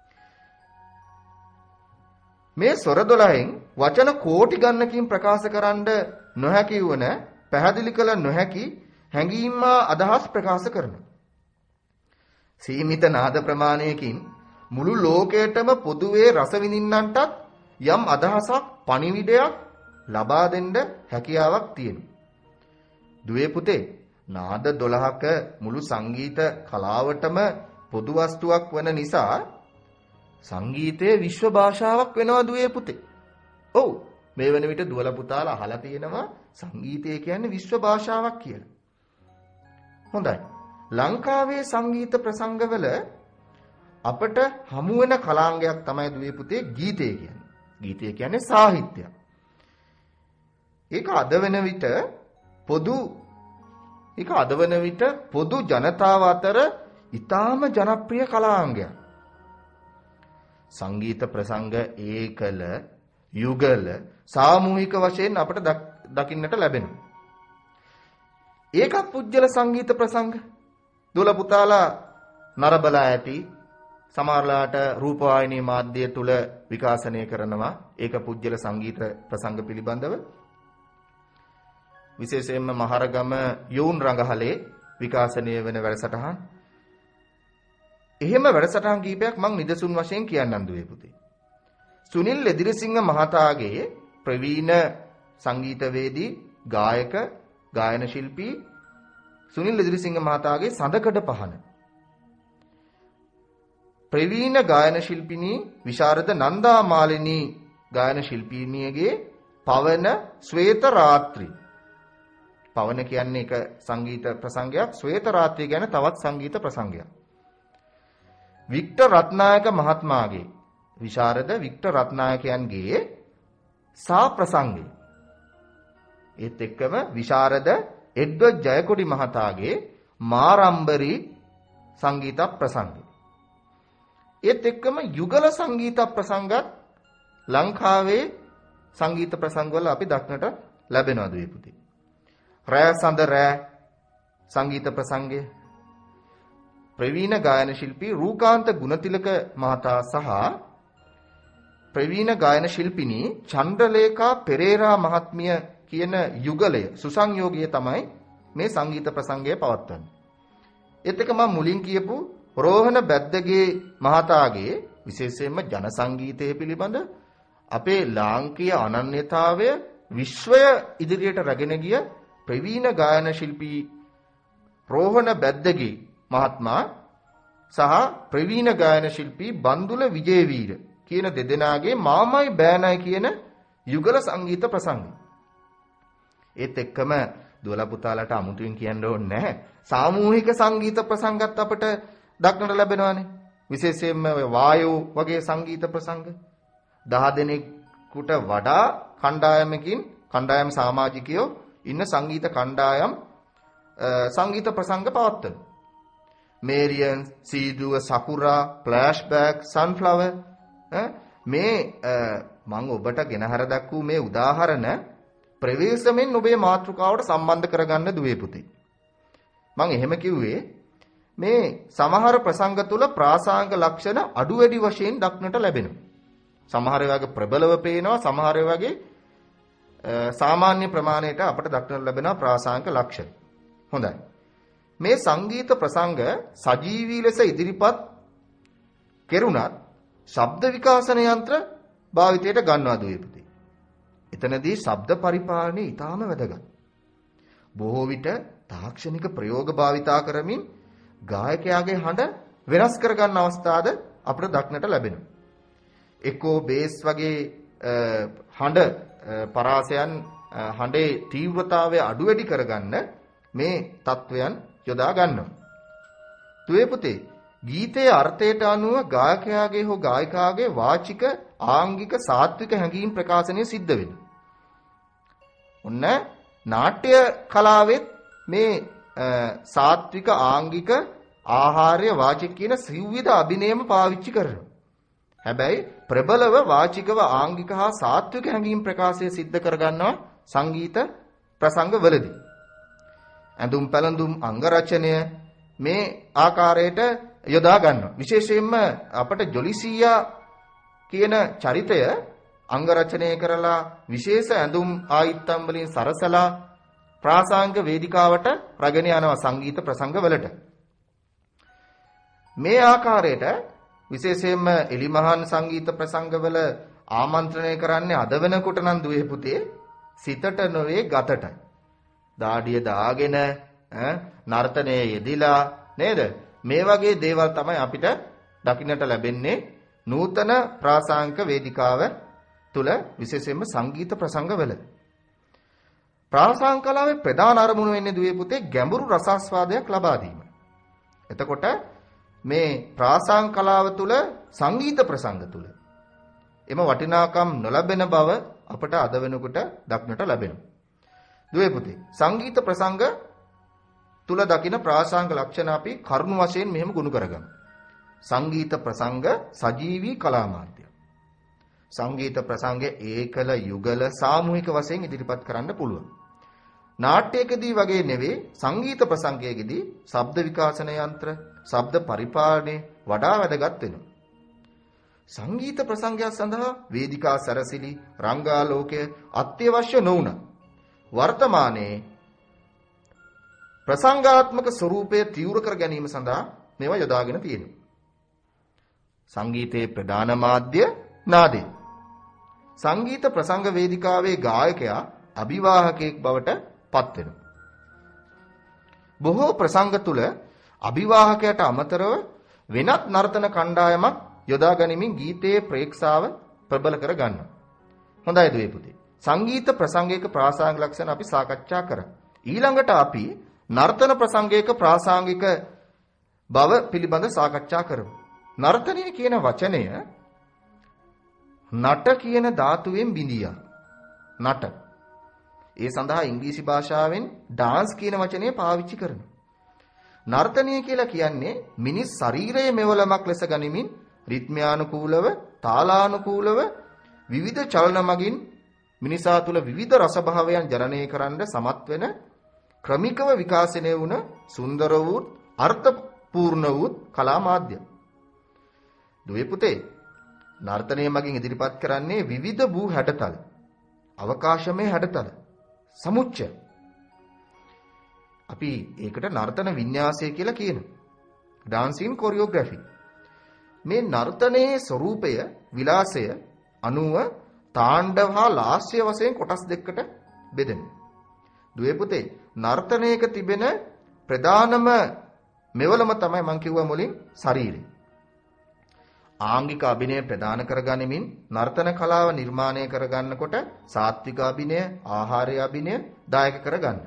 මේ ස්වර දොළහෙන් වචන කෝටි ගණනකින් ප්‍රකාශ කරන්න නොහැකි වන පැහැදිලි කළ නොහැකි හැඟීම් අදහස් ප්‍රකාශ කරනවා. සීමිත නාද ප්‍රමාණයකින් මුළු ලෝකයටම පොදුවේ රස විඳින්නන්ටත් යම් අදහසක් පණිවිඩයක් ලබා දෙන්න හැකියාවක් තියෙනවා. දුවේ පුතේ නාද දොළහක මුළු සංගීත කලාවටම පොදු වස්තුවක් වන නිසා සංගීතයේ විශ්ව භාෂාවක් වෙනවා දුවේ පුතේ. ඔව් මේ වෙන විට දුවල පුතාලා අහලා තියෙනවා සංගීතය කියන්නේ විශ්ව භාෂාවක් කියලා. හොඳයි. ලංකාවේ සංගීත ප්‍රසංගවල අපට හමු වෙන කලාංගයක් තමයි දුවේ පුතේ ගීතය කියන්නේ. ගීතය කියන්නේ සාහිත්‍යයක්. ඒක අද වෙන විට පොදු ඒක අද වෙන විට පොදු ජනතාව අතර ඊටාම ජනප්‍රිය කලාංගයක්. සංගීත ප්‍රසංග ඒකල යුගල සාමූහික වශයෙන් අපට දකින්නට ලැබෙනවා. ඒකත් පුජ්‍යල සංගීත ප්‍රසංග දුවල පුතාලා නරබලා ඇති සමහරලාට රූපවාහිනී මාධ්‍ය තුල විකාශනය කරනවා ඒක පුජ්‍යල සංගීත ප්‍රසංග පිළිබඳව. විශේෂයෙන්ම මහරගම යෝන් රංගහලේ විකාශනය වෙන වැඩසටහන්. එහෙම වැඩසටහන් කීපයක් මම නිදසුන් වශයෙන් කියන්නම් දුවේ පුතේ. සුනිල් ලෙදිරිසිංහ මහතාගේ ප්‍රවීණ සංගීතවේදී ගායක ගායන ශිල්පී සුනිල් ලෙදිරිසිංහ මහතාගේ සඳකඩ පහන. ප්‍රවීණ ගායන ශිල්පිනී විශාරද නන්දා මාලිනී ගායන ශිල්පිනියගේ පවන ශ්වේත රාත්‍රි. පවන කියන්නේ එක සංගීත ප්‍රසංගයක්, ශ්වේත රාත්‍රිය කියන්නේ තවත් සංගීත ප්‍රසංගයක්. වික්ටර් රත්නායක මහත්මයාගේ විශාරද වික්ටර් රත්නායකයන්ගේ සා ප්‍රසංගය. ඒත් එක්කම විශාරද එඩ්වඩ් ජයකොඩි මහතාගේ මාරම්බරි සංගීත ප්‍රසංගය. ඒත් එක්කම යුගල සංගීත ප්‍රසංගත් ලංකාවේ සංගීත ප්‍රසංගවල අපි දක්නට ලැබෙනවා දුවේ පුතේ. රෑ සඳ රෑ සංගීත ප්‍රසංගය ප්‍රවීණ ගායන ශිල්පී රූකාන්ත ගුණතිලක මහතා සහ ප්‍රවීණ ගායන ශිල්පිනී චන්ද්‍රලේඛා පෙරේරා මහත්මිය කියන යුගලය සුසංයෝගය තමයි මේ සංගීත ප්‍රසංගය පවත්වන්නේ. ඒත් එක මම මුලින් කියපු රෝහණ බැද්දගේ මහතාගේ විශේෂයෙන්ම ජන සංගීතය පිළිබඳ අපේ ලාංකීය අනන්‍යතාවය විශ්වය ඉදිරියට රැගෙන ගිය ප්‍රවීණ ගායන ශිල්පී රෝහණ බැද්දගේ මහත්මයා සහ ප්‍රවීණ ගායන ශිල්පී බන්දුල විජේවීර කියන දෙදෙනාගේ මාමයි බෑනයි කියන යුගල සංගීත ප්‍රසංගය. ඒත් එක්කම දුවල පුතාලට අමුතුවෙන් කියන්න ඕනේ නැහැ. සාමූහික සංගීත ප්‍රසංගත් අපට දක්නට ලැබෙනවානේ. විශේෂයෙන්ම වායෝ වගේ සංගීත ප්‍රසංග දහ දෙනෙකුට වඩා කණ්ඩායමකින් කණ්ඩායම් සමාජිකයෝ ඉන්න සංගීත කණ්ඩායම් සංගීත ප්‍රසංග පවත්වන. මේරියන්, සීදුව, සකුරා, ෆ්ලෑෂ්බැක්, සන්ෆ්ලවර් මේ මම ඔබට ගෙනහැර දක්වූ මේ උදාහරණ ප්‍රවේශමෙන් ඔබේ මාතෘකාවට සම්බන්ධ කරගන්න දුවේ පුතේ. මම එහෙම කිව්වේ මේ සමහර ප්‍රසංග තුල ප්‍රාසංග ලක්ෂණ අඩු වැඩි වශයෙන් දක්නට ලැබෙනවා. සමහර ඒවාගේ ප්‍රබලව පේනවා, සමහර ඒවාගේ සාමාන්‍ය ප්‍රමාණයට අපට දක්නට ලැබෙනවා ප්‍රාසංග ලක්ෂණ. හොඳයි. මේ සංගීත ප්‍රසංග සජීවී ලෙස ඉදිරිපත් කෙරුණත් ශබ්ද විකාශන යන්ත්‍ර භාවිතයට ගන්නවා දුවේ පුතේ. එතනදී ශබ්ද පරිපාලනය ඊටාම වැදගත්. බොහෝ විට තාක්ෂණික ප්‍රයෝග භාවිතා කරමින් ගායකයාගේ හඬ වෙනස් කරගන්න අවස්ථාද අපට දක්නට ලැබෙනවා. එකෝ බේස් වගේ හඬ පරාසයන් හඬේ තීව්‍රතාවය අඩු වැඩි කරගන්න මේ තත්වයන් යොදා ගන්නවා. දුවේ පුතේ ගීතයේ අර්ථයට අනුව ගායකයාගේ හෝ ගායිකාගේ වාචික ආංගික සාත්වික හැඟීම් ප්‍රකාශනය සිද්ධ වෙනවා. ඔන්න නාට්‍ය කලාවෙත් මේ සාත්වික ආංගික ආහාරය වාචික කියන සිව්විධ අභිනයම පාවිච්චි කරනවා. හැබැයි ප්‍රබලව වාචිකව ආංගික හා සාත්වික හැඟීම් ප්‍රකාශය සිද්ධ කරගන්නවා සංගීත ප්‍රසංගවලදී. ඇඳුම් පැළඳුම් අංග රචනය මේ ආකාරයට යොදා ගන්නවා. විශේෂයෙන්ම අපට ජොලිසියා කියන චරිතය අංග රචනය කරලා විශේෂ ඇඳුම් ආයිත්තම් වලින් සරසලා ප්‍රාසංග වේදිකාවට රැගෙන යනවා සංගීත ප්‍රසංගවලට. මේ ආකාරයට විශේෂයෙන්ම එලිමහන් සංගීත ප්‍රසංගවල ආමන්ත්‍රණය කරන්නේ අද වෙනකොට නම් දුවේ පුතේ සිතට නොවේ ගතට. දාඩිය දාගෙන නර්තනයේ යෙදිලා නේද? මේ වගේ දේවල් තමයි අපිට දකින්නට ලැබෙන්නේ නූතන ප්‍රාසංගික වේදිකාව තුල විශේෂයෙන්ම සංගීත ප්‍රසංගවල. ප්‍රාසංගික කලාවේ ප්‍රධාන අරමුණ වෙන්නේ දුවේ පුතේ ගැඹුරු රසාස්වාදයක් ලබා දීම. එතකොට මේ ප්‍රාසංගික කලාව තුල සංගීත ප්‍රසංග තුල එම වටිනාකම් නොලැබෙන බව අපට අද වෙනකොට දක්නට ලැබෙනවා. දුවේ පුතේ සංගීත ප්‍රසංග තුල දකින ප්‍රාසංගික ලක්ෂණ අපි කරුණු වශයෙන් මෙහෙම ගුණ කරගමු. සංගීත ප්‍රසංග සජීවී කලා මාධ්‍ය. සංගීත ප්‍රසංගයේ ඒකල යුගල සාමූහික වශයෙන් ඉදිරිපත් කරන්න පුළුවන්. නාට්‍යයකදී වගේ නෙවෙයි සංගීත ප්‍රසංගයකදී ශබ්ද විකාශන යන්ත්‍ර, ශබ්ද පරිපාලනය වඩා වැදගත් වෙනවා. සංගීත ප්‍රසංගය සඳහා වේදිකා සැරසිලි, රංගාලෝකය අත්‍යවශ්‍ය නොවුන. වර්තමානයේ ප්‍රසංගාත්මක ස්වරූපය තීව්‍ර කර ගැනීම සඳහා මේවා යොදාගෙන තියෙනවා. සංගීතයේ ප්‍රධාන මාධ්‍ය නාදය. සංගීත ප්‍රසංග වේදිකාවේ ගායකයා අභිවාහකයෙක් බවට පත් වෙනවා. බොහෝ ප්‍රසංග තුල අභිවාහකයට අමතරව වෙනත් නර්තන කණ්ඩායමක් යොදා ගැනීමෙන් ගීතයේ ප්‍රේක්ෂාව ප්‍රබල කර ගන්නවා. හොඳයි දුවේ පුතේ. සංගීත ප්‍රසංගයක ප්‍රාසංගික ලක්ෂණ අපි සාකච්ඡා කරා. ඊළඟට අපි නර්තන ප්‍රසංගයක ප්‍රාසංගික බව පිළිබඳ සාකච්ඡා කරමු. නර්තනය කියන වචනය නට කියන ධාතුවෙන් බිඳියා. නට. ඒ සඳහා ඉංග්‍රීසි භාෂාවෙන් ඩාන්ස් කියන වචනය පාවිච්චි කරනවා. නර්තනය කියලා කියන්නේ මිනිස් ශරීරයේ මෙවලමක් ලෙස ගනිමින් රිද්මයානුකූලව, තාලානුකූලව විවිධ චලන මගින් මිනිසා තුළ විවිධ රසභාවයන් ජනනය කරන්න සමත් වෙන ක්‍රමිකව විකාශනය වුණ සුන්දර වූ අර්ථපූර්ණ වූ කලා මාධ්‍ය. දුවේ පුතේ නර්තනය මගින් ඉදිරිපත් කරන්නේ විවිධ වූ හැඩතල, අවකාශමය හැඩතල, සමුච්චය. අපි ඒකට නර්තන වින්‍යාසය කියලා කියනවා. Dancing choreography. මේ නර්තනයේ ස්වරූපය, විලාසය අනුව තාණ්ඩව හා ලාස්‍ය වශයෙන් කොටස් දෙකකට බෙදෙනවා. දුවේ පුතේ නර්තනයක තිබෙන ප්‍රධානම මෙවලම තමයි මම කිව්වා මුලින් ශරීරය. ආංගික අභිනය ප්‍රදාන කරගනිමින් නර්තන කලාව නිර්මාණය කරගන්නකොට සාත්වික අභිනය, ආහාරය අභිනය දායක කරගන්නවා.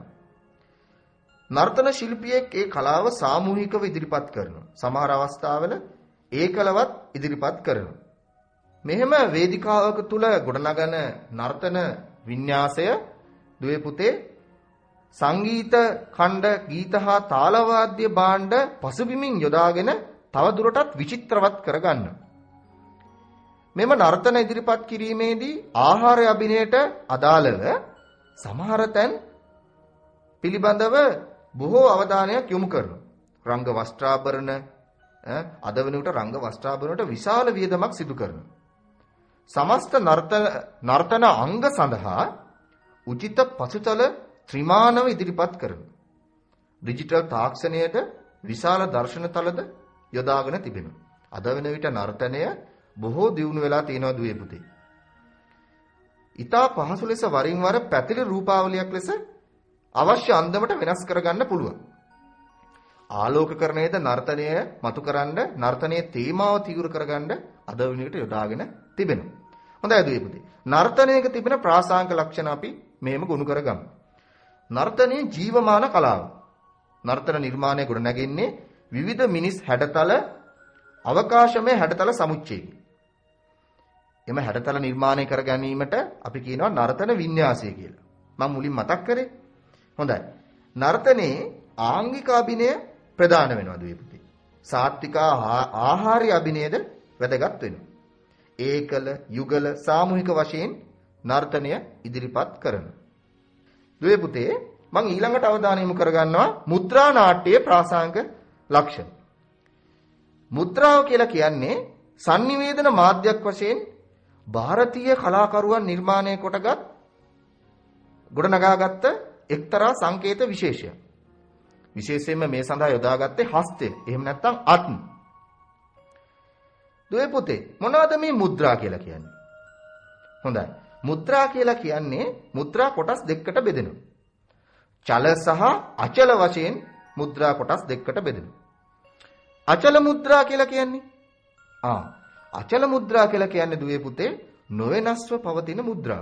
නර්තන ශිල්පියෙක් ඒ කලාව සාමූහිකව ඉදිරිපත් කරනවා. සමහර අවස්ථාවල ඒකලවත් ඉදිරිපත් කරනවා. මෙහෙම වේදිකාවක තුල ගොඩනගන නර්තන වින්‍යාසය දුවේ පුතේ සංගීත ඛණ්ඩ, ගීත හා තාලවාද්‍ය භාණ්ඩ පසුබිමින් යොදාගෙන තව දුරටත් විචිත්‍රවත් කරගන්නවා. මෙම නර්තන ඉදිරිපත් කිරීමේදී ආහාර අභිනයට අදාළව සමහර තැන් පිළිබඳව බොහෝ අවධානයක් යොමු කරනවා. රංග වස්ත්‍රාභරණ අද වෙනුවට රංග වස්ත්‍රාභරණයට විශාල වියදමක් සිදු කරනවා. සමස්ත නර්තන නර්තන අංග සඳහා උචිත පසුතල ත්‍රිමානව ඉදිරිපත් කරනවා. ඩිජිටල් තාක්ෂණයට විශාල දර්ශන තලද යොදාගෙන තිබෙනවා. අද වෙන විට නර්තනය බොහෝ දියුණු වෙලා තියෙනවා දුවේ පුතේ. ඊටා පහසු ලෙස වරින් වර පැතිරි රූපාවලියක් ලෙස අවශ්‍ය අන්දමට වෙනස් කරගන්න පුළුවන්. ආලෝකකරණයේද නර්තනය මතුකරන්න, නර්තනයේ තේමාව තීව්‍ර කරගන්න අද වෙන විට යොදාගෙන තිබෙනවා. හොඳයි දුවේ පුතේ. නර්තනයක තිබෙන ප්‍රාසංගික ලක්ෂණ අපි මෙහෙම ගොනු කරගමු. නර්තනයේ ජීවමාන කලාව. නර්තන නිර්මාණය ගොඩ නැගෙන්නේ විවිධ මිනිස් හැඩතල, අවකාශමය හැඩතල සමුච්චයකින්. එම හැඩතල නිර්මාණය කර ගැනීමට අපි කියනවා නර්තන වින්‍යාසය කියලා. මම මුලින් මතක් කරේ. හොඳයි. නර්තනයේ ආංගික අභිනය ප්‍රධාන වෙනවා දුවේ පුතේ. සාත්වික ආහාරය අභිනයද වැදගත් වෙනවා. ඒකල යුගල සාමූහික වශයෙන් නර්තනය ඉදිරිපත් කරනවා. දුවේ පුතේ මම ඊළඟට අවධානය යොමු කරගන්නවා මුද්‍රා නාට්‍යයේ ප්‍රාසංගික ලක්ෂණ. මුද්‍රාව කියලා කියන්නේ sannivedana මාධ්‍යයක් වශයෙන් ಭಾರತೀಯ කලාකරුවන් නිර්මාණය කොටගත් ගොඩනගාගත්ත එක්තරා සංකේත විශේෂයක්. විශේෂයෙන්ම මේ සඳහා යොදාගත්තේ හස්තය. එහෙම නැත්නම් අත්. දුවේ පුතේ මොනවද මේ මුද්‍රා කියලා කියන්නේ? හොඳයි. මුද්‍රා කියලා කියන්නේ මුද්‍රා කොටස් දෙකකට බෙදෙනවා. චල සහ අචල වශයෙන් මුද්‍රා කොටස් දෙකකට බෙදෙනවා. අචල මුද්‍රා කියලා කියන්නේ ආ අචල මුද්‍රා කියලා කියන්නේ දුවේ පුතේ නොවෙනස්ව පවතින මුද්‍රා.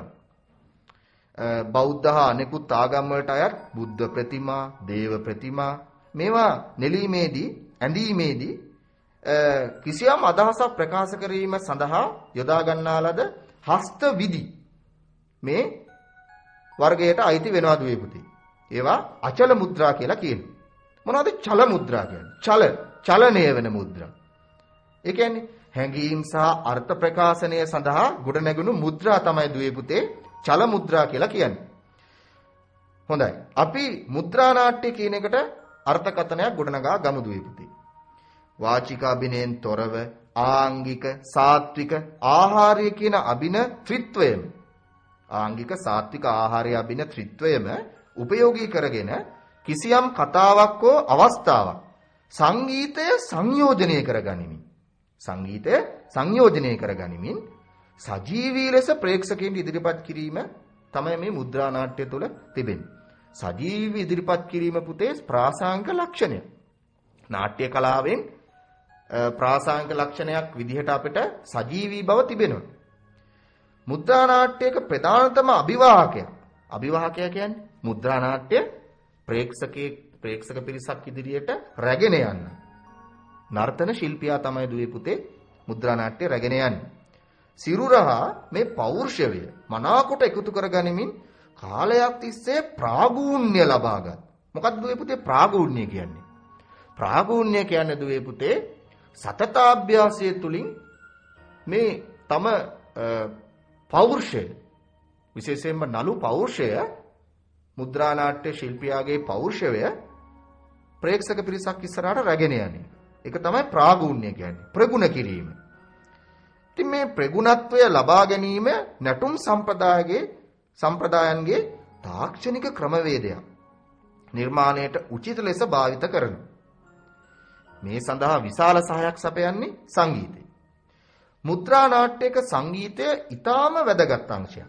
බෞද්ධ හා අනෙකුත් ආගම් වලට අයත් බුද්ධ ප්‍රතිමා, දේව ප්‍රතිමා මේවා නෙලීමේදී, ඇඳීමේදී කිසියම් අදහසක් ප්‍රකාශ කිරීම සඳහා යොදා ගන්නා ලද හස්ත විදි මේ වර්ගයට අයිති වෙනවා දුවේ පුතේ. ඒවා අචල මුද්‍රා කියලා කියනවා. මොනවද චල මුද්‍රා කියන්නේ? චල, චලනය වෙන මුද්‍රා. ඒ කියන්නේ හැඟීම් සහ අර්ථ ප්‍රකාශනය සඳහා ගොඩනැගුණු මුද්‍රා තමයි දුවේ පුතේ චල මුද්‍රා කියලා කියන්නේ. හොඳයි. අපි මුද්‍රා නාට්‍ය කියන එකට අර්ථකථනයක් ගොඩනගා ගමු දුවේ පුතේ. වාචික අභිනයෙන් තොරව ආංගික, සාත්වික, ආහාරය කියන අභින ත්‍රිත්වයම ආංගික, සාත්වික, ආහාරය අභින ත්‍රිත්වයම උපයෝගී කරගෙන කිසියම් කතාවක් හෝ අවස්ථාවක් සංගීතය සංයෝජනය කරගනිමින් සංගීතය සංයෝජනය කරගනිමින් සජීවී ලෙස ප්‍රේක්ෂකයන්ට ඉදිරිපත් කිරීම තමයි මේ මුද්‍රා නාට්‍ය තුළ තිබෙන්නේ. සජීවී ඉදිරිපත් කිරීම පුතේ ප්‍රාසංගික ලක්ෂණය. නාට්‍ය කලාවෙන් ප්‍රාසංගික ලක්ෂණයක් විදිහට අපිට සජීවී බව තිබෙනවා. මුද්‍රා නාට්‍යයක ප්‍රධානතම අභිවාහකයක්. අභිවාහකය කියන්නේ මුද්‍රා නාට්‍ය ප්‍රේක්ෂකේ ප්‍රේක්ෂක පිරිසක් ඉදිරියට රැගෙන යන්න. නර්තන ශිල්පියා තමයි දුවේ පුතේ මුද්‍රා නාට්‍ය රැගෙන යන්නේ. සිරුරහා මේ පෞරුෂය මනාකොට එකතු කරගනිමින් කාලයක් තිස්සේ ප්‍රාගූණ්‍ය ලබාගත්. මොකක්ද දුවේ පුතේ ප්‍රාගූණ්‍ය කියන්නේ? ප්‍රාගූණ්‍ය කියන්නේ දුවේ පුතේ සතතාභ්‍යාසය තුලින් මේ තම පෞරුෂය විශේෂයෙන්ම නළු පෞරුෂය මුද්‍රා නාට්‍ය ශිල්පියාගේ පෞරුෂය ප්‍රේක්ෂක පිරිසක් ඉස්සරහට රැගෙන යන්නේ. ඒක තමයි ප්‍රාගූණ්‍ය කියන්නේ. ප්‍රගුණ කිරීම. ඉතින් මේ ප්‍රගුණත්වය ලබා ගැනීම නැටුම් සම්ප්‍රදායයේ සම්ප්‍රදායන්ගේ තාක්ෂණික ක්‍රමවේදයක්. නිර්මාණයට උචිත ලෙස භාවිත කරනවා. මේ සඳහා විශාල සහායක් සපයන්නේ සංගීතය. මුද්‍රා නාට්‍යයක සංගීතය ඊටාම වැදගත් අංශයක්.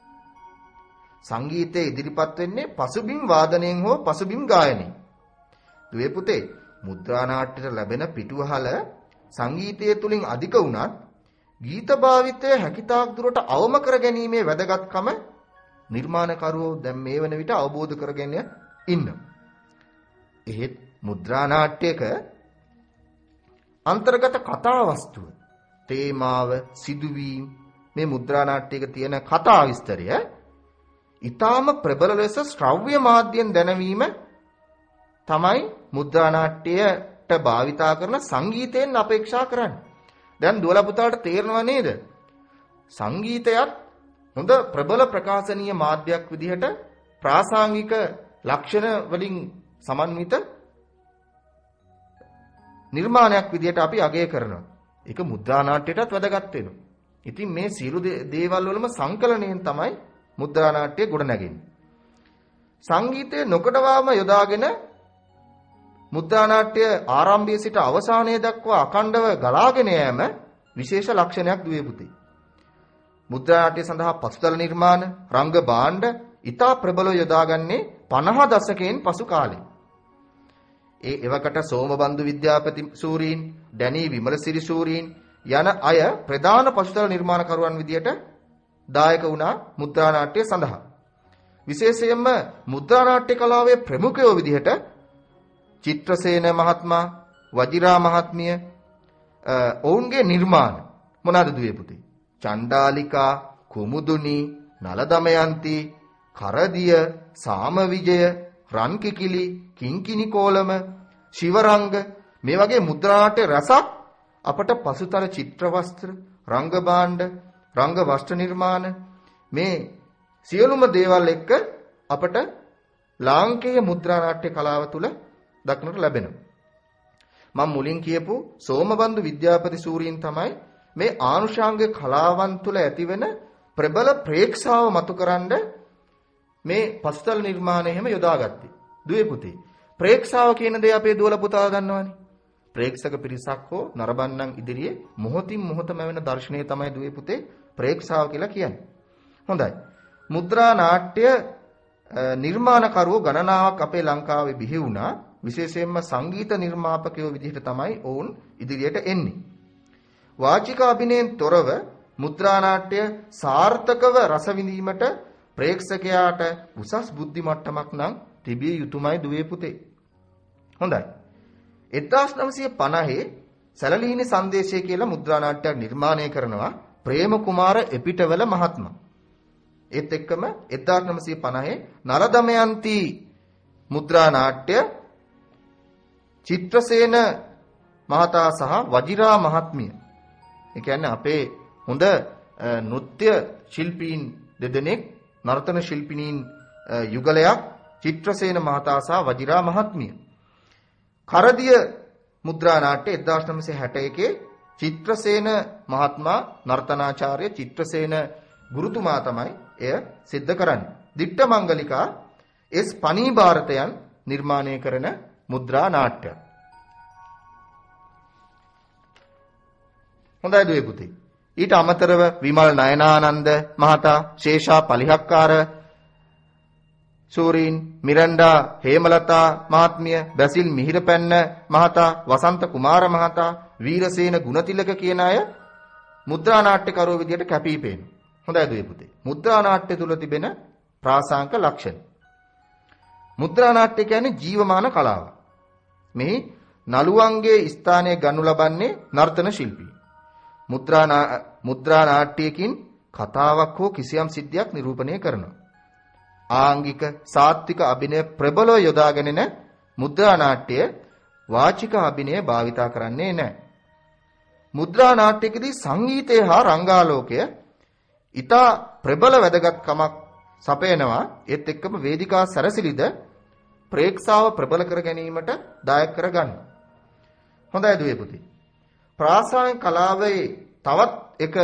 සංගීතය ඉදිරිපත් වෙන්නේ පසුබිම් වාදනයෙන් හෝ පසුබිම් ගායනයෙන්. දුවේ පුතේ මුද්‍රා නාට්‍යයට ලැබෙන පිටුවහල සංගීතය තුලින් අධික වුණත් ගීත භාවිතය හැකිතාක් දුරට අවම කර ගැනීමේ වැදගත්කම නිර්මාණකරුවෝ දැන් මේ වන විට අවබෝධ කරගෙන ඉන්නවා. එහෙත් මුද්‍රා නාට්‍යයක අන්තර්ගත කතා වස්තුව, තේමාව, සිදුවීම් මේ මුද්‍රා නාට්‍යයක තියෙන කතා විස්තරය ඊටාම ප්‍රබල ලෙස ශ්‍රව්‍ය මාධ්‍යයෙන් දැනවීම තමයි මුද්‍රා නාට්‍යයට භාවිතා කරන සංගීතයෙන් අපේක්ෂා කරන්නේ. දැන් දුවලා පුතාට තේරෙනව නේද? සංගීතයත් හොඳ ප්‍රබල ප්‍රකාශනීය මාධ්‍යයක් විදිහට ප්‍රාසංගික ලක්ෂණ වලින් සමන්විත නිර්මාණයක් විදිහට අපි අගය කරනවා. ඒක මුද්‍රා නාට්‍යයටත් වැදගත් වෙනවා. ඉතින් මේ සියලු දේවල් වලම සංකලනයෙන් තමයි මුද්‍රා නාට්‍ය ගොඩ නැගෙන්නේ. සංගීතය නොකඩවාම යොදාගෙන මුද්‍රා නාට්‍ය ආරම්භයේ සිට අවසානයේ දක්වා අඛණ්ඩව ගලාගෙන යෑම විශේෂ ලක්ෂණයක් දුවේ පුතේ. මුද්‍රා නාට්‍ය සඳහා පසුතල නිර්මාණ, රංග භාණ්ඩ ඉතා ප්‍රබලව යොදාගන්නේ පනහ දශකයෙන් පසු කාලේ. ඒ එවකට සෝමබන්දු විද්‍යාපති සූරීන්, ඩැනී විමලසිරි සූරීන් යන අය ප්‍රධාන පසුතල නිර්මාණකරුවන් විදියට දායක වුණා මුද්‍රා නාට්‍ය සඳහා. විශේෂයෙන්ම මුද්‍රා නාට්‍ය කලාවේ ප්‍රමුඛයෝ විදිහට චිත්‍රසේන මහත්මයා, වජිරා මහත්මිය ඔවුන්ගේ නිර්මාණ මොනවාද දුවේ පුතේ? චණ්ඩාලිකා, කුමුදුනි, නල දමයන්ති, කරදිය, සාමවිජය රන් කිකිලි, කිංකිණි කෝලම, ශිවරංග මේ වගේ මුද්‍රා නාට්‍ය රසක් අපට පසුතල චිත්‍ර වස්ත්‍ර, රංග භාණ්ඩ, රංග වස්ත්‍ර නිර්මාණ මේ සියලුම දේවල් එක්ක අපට ලාංකේය මුද්‍රා නාට්‍ය කලාව තුල දක්නට ලැබෙනවා. මම මුලින් කියපු සෝමබන්දු විද්‍යාපති සූරීන් තමයි මේ ආනුෂාංග කලාවන් තුල ඇතිවෙන ප්‍රබල ප්‍රේක්ෂාව මතුකරන්න මේ පස්තල් නිර්මාණය හැම යොදාගත්තේ. දුවේ පුතේ. ප්‍රේක්ෂාව කියන දේ අපේ දුවල පුතාලා දන්නවනේ. ප්‍රේක්ෂක පිරිසක් හෝ නරඹන්නන් ඉදිරියේ මොහොතින් මොහොතම වෙන දර්ශනය තමයි දුවේ පුතේ ප්‍රේක්ෂාව කියලා කියන්නේ. හොඳයි. මුද්‍රා නාට්‍ය නිර්මාණකරුවෝ ගණනාවක් අපේ ලංකාවේ බිහි වුණා. විශේෂයෙන්ම සංගීත නිර්මාපකයෝ විදිහට තමයි ඔවුන් ඉදිරියට එන්නේ. වාචික අභිනයෙන් තොරව මුද්‍රා නාට්‍ය සාර්ථකව රස විඳීමට ප්‍රේක්ෂකයාට උසස් බුද්ධි මට්ටමක් නම් තිබිය යුතුමයි දුවේ පුතේ. හොඳයි. එක්දාස් නවසිය පනහේ සැලලිහිණි සංදේශය කියලා මුද්‍රා නාට්‍යයක් නිර්මාණය කරනවා ප්‍රේම කුමාර එපිටවල මහත්මයා. ඒත් එක්කම එක්දාස් නවසිය පනහේ නල දමයන්ති මුද්‍රා නාට්‍ය චිත්‍රසේන මහතා සහ වජිරා මහත්මිය. ඒ කියන්නේ අපේ හොඳ නෘත්‍ය ශිල්පීන් දෙදෙනෙක් නර්තන ශිල්පිනීන් යුගලයක් චිත්‍රසේන මහතා සහ වජිරා මහත්මිය. කරදිය මුද්‍රා නාට්‍ය එක්දාස් නවසිය හැට එකේ චිත්‍රසේන මහත්මයා නර්තනාචාර්ය චිත්‍රසේන ගුරුතුමා තමයි එය සිද්ධ කරන්නේ. දිට්ඨ මංගලිකා එස් පනී ಭಾರತයන් නිර්මාණය කරන මුද්‍රා නාට්‍ය. හොඳයි දුවේ පුතේ. ඊට අමතරව විමල් නයනානන්ද මහතා, ශේෂා පලිහක්කාර සූරීන්, මිරන්ඩා හේමලතා මහත්මිය, බැසිල් මිහිරපැන්න මහතා, වසන්ත කුමාර මහතා, වීරසේන ගුණතිලක කියන අය මුද්‍රා නාට්‍යකරුවෝ විදිහට කැපී පෙනෙනවා. හොඳයි දුවේ පුතේ. මුද්‍රා නාට්‍ය තුල තිබෙන ප්‍රාසංගික ලක්ෂණ. මුද්‍රා නාට්‍ය කියන්නේ ජීවමාන කලාවක්. මේ නළුවන්ගේ ස්ථානය ගනු ලබන්නේ නර්තන ශිල්පී. මුද්‍රා මුද්‍රා නාට්‍යයකින් කතාවක් හෝ කිසියම් සිද්ධියක් නිරූපණය කරනවා. ආංගික සාත්වික අභිනය ප්‍රබලව යොදාගෙන මුද්‍රා නාට්‍ය වාචික අභිනය භාවිතා කරන්නේ නැහැ. මුද්‍රා නාට්‍යයේදී සංගීතය හා රංගාලෝකය ඊටා ප්‍රබල වැදගත්කමක් සපයනවා. ඒත් එක්කම වේදිකා සැරසිලිද ප්‍රේක්ෂාව ප්‍රබල කර ගැනීමට දායක කරගන්නවා. හොඳයි දුවේ පුතේ. ප්‍රාසංගික කලාවේ තවත් එක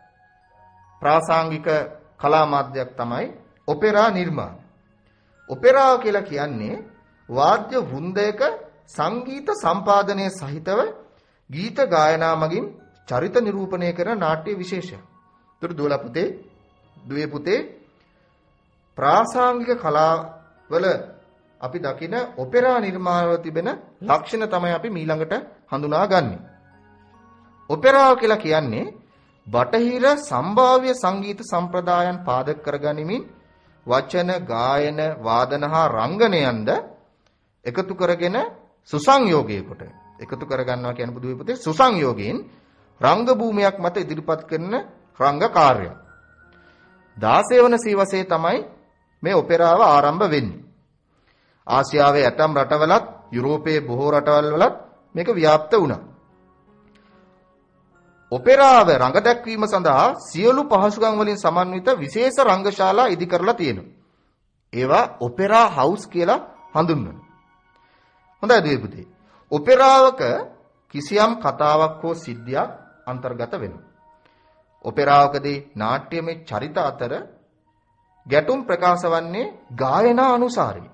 ප්‍රාසංගික කලා මාධ්‍යයක් තමයි ඔපෙරා නිර්මාණ. ඔපෙරාව කියලා කියන්නේ වාද්‍ය වෘන්දයක සංගීත සම්පාදනය සහිතව ගීත ගායනා මගින් චරිත නිරූපණය කරන නාට්‍ය විශේෂයක්. ඒතර දුවලා පුතේ දුවේ පුතේ ප්‍රාසංගික කලාවල අපි දකින ඔපෙරා නිර්මාණවල තිබෙන ලක්ෂණ තමයි අපි ඊළඟට හඳුනාගන්නේ. ඔපෙරාව කියලා කියන්නේ බටහිර සම්භාව්‍ය සංගීත සම්ප්‍රදායන් පාදක කරගනිමින් වචන, ගායන, වාදන හා රංගනයන්ද එකතු කරගෙන සුසංයෝගයකට එකතු කරගන්නවා කියන බුදු විපතේ සුසංයෝගයෙන් රංග භූමියක් මත ඉදිරිපත් කරන රංග කාර්යය. දාසය වන සීවසේ තමයි මේ ඔපෙරාව ආරම්භ වෙන්නේ. ආසියාවේ ඇතම් රටවලත් යුරෝපයේ බොහෝ රටවල් වලත් මේක ව්‍යාප්ත වුණා. ඔපෙරාව රංග දැක්වීම සඳහා සියලු පහසුකම් වලින් සමන්විත විශේෂ රංගශාලා ඉදි කරලා තියෙනවා. ඒවා ඔපෙරා හවුස් කියලා හඳුන්වනවා. හොඳයි දුවේ පුතේ. ඔපෙරාවක කිසියම් කතාවක් හෝ සිද්ධියක් අන්තර්ගත වෙනවා. ඔපෙරාවකදී නාට්‍යමය චරිත අතර ගැටුම් ප්‍රකාශ වන්නේ ගායනා අනුසාරයෙන්.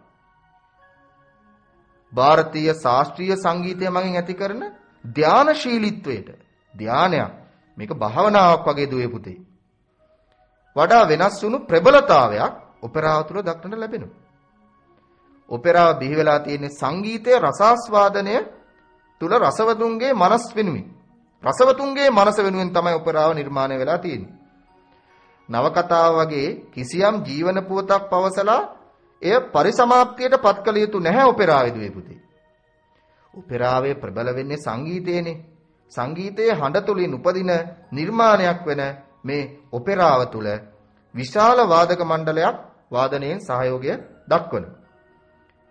ಭಾರತೀಯ ශාස්ත්‍රීය සංගීතය මගින් ඇති කරන ධානශීලීත්වයට ධානයක් මේක භාවනාවක් වගේ දුවේ පුතේ. වඩා වෙනස් වුණු ප්‍රබලතාවයක් ඔපෙරාව තුළ දක්නට ලැබෙනවා. ඔපෙරාව බිහි වෙලා තියෙන සංගීතයේ රසාස්වාදනය තුළ රසවතුන්ගේ මනස් වෙනුවෙන් රසවතුන්ගේ මනස වෙනුවෙන් තමයි ඔපෙරාව නිර්මාණය වෙලා තියෙන්නේ. නවකතාව වගේ කිසියම් ජීවන පුවතක් පවසලා එය පරිසමාප්තියට පත් කළ යුතු නැහැ ඔපෙරාවේ දුවේ පුතේ. ඔපෙරාවේ ප්‍රබල වෙන්නේ සංගීතයනේ. සංගීතයේ හඬ තුලින් උපදින නිර්මාණයක් වෙන මේ ඔපෙරාව තුල විශාල වාදක මණ්ඩලයක් වාදනයෙන් සහයෝගය දක්වනවා.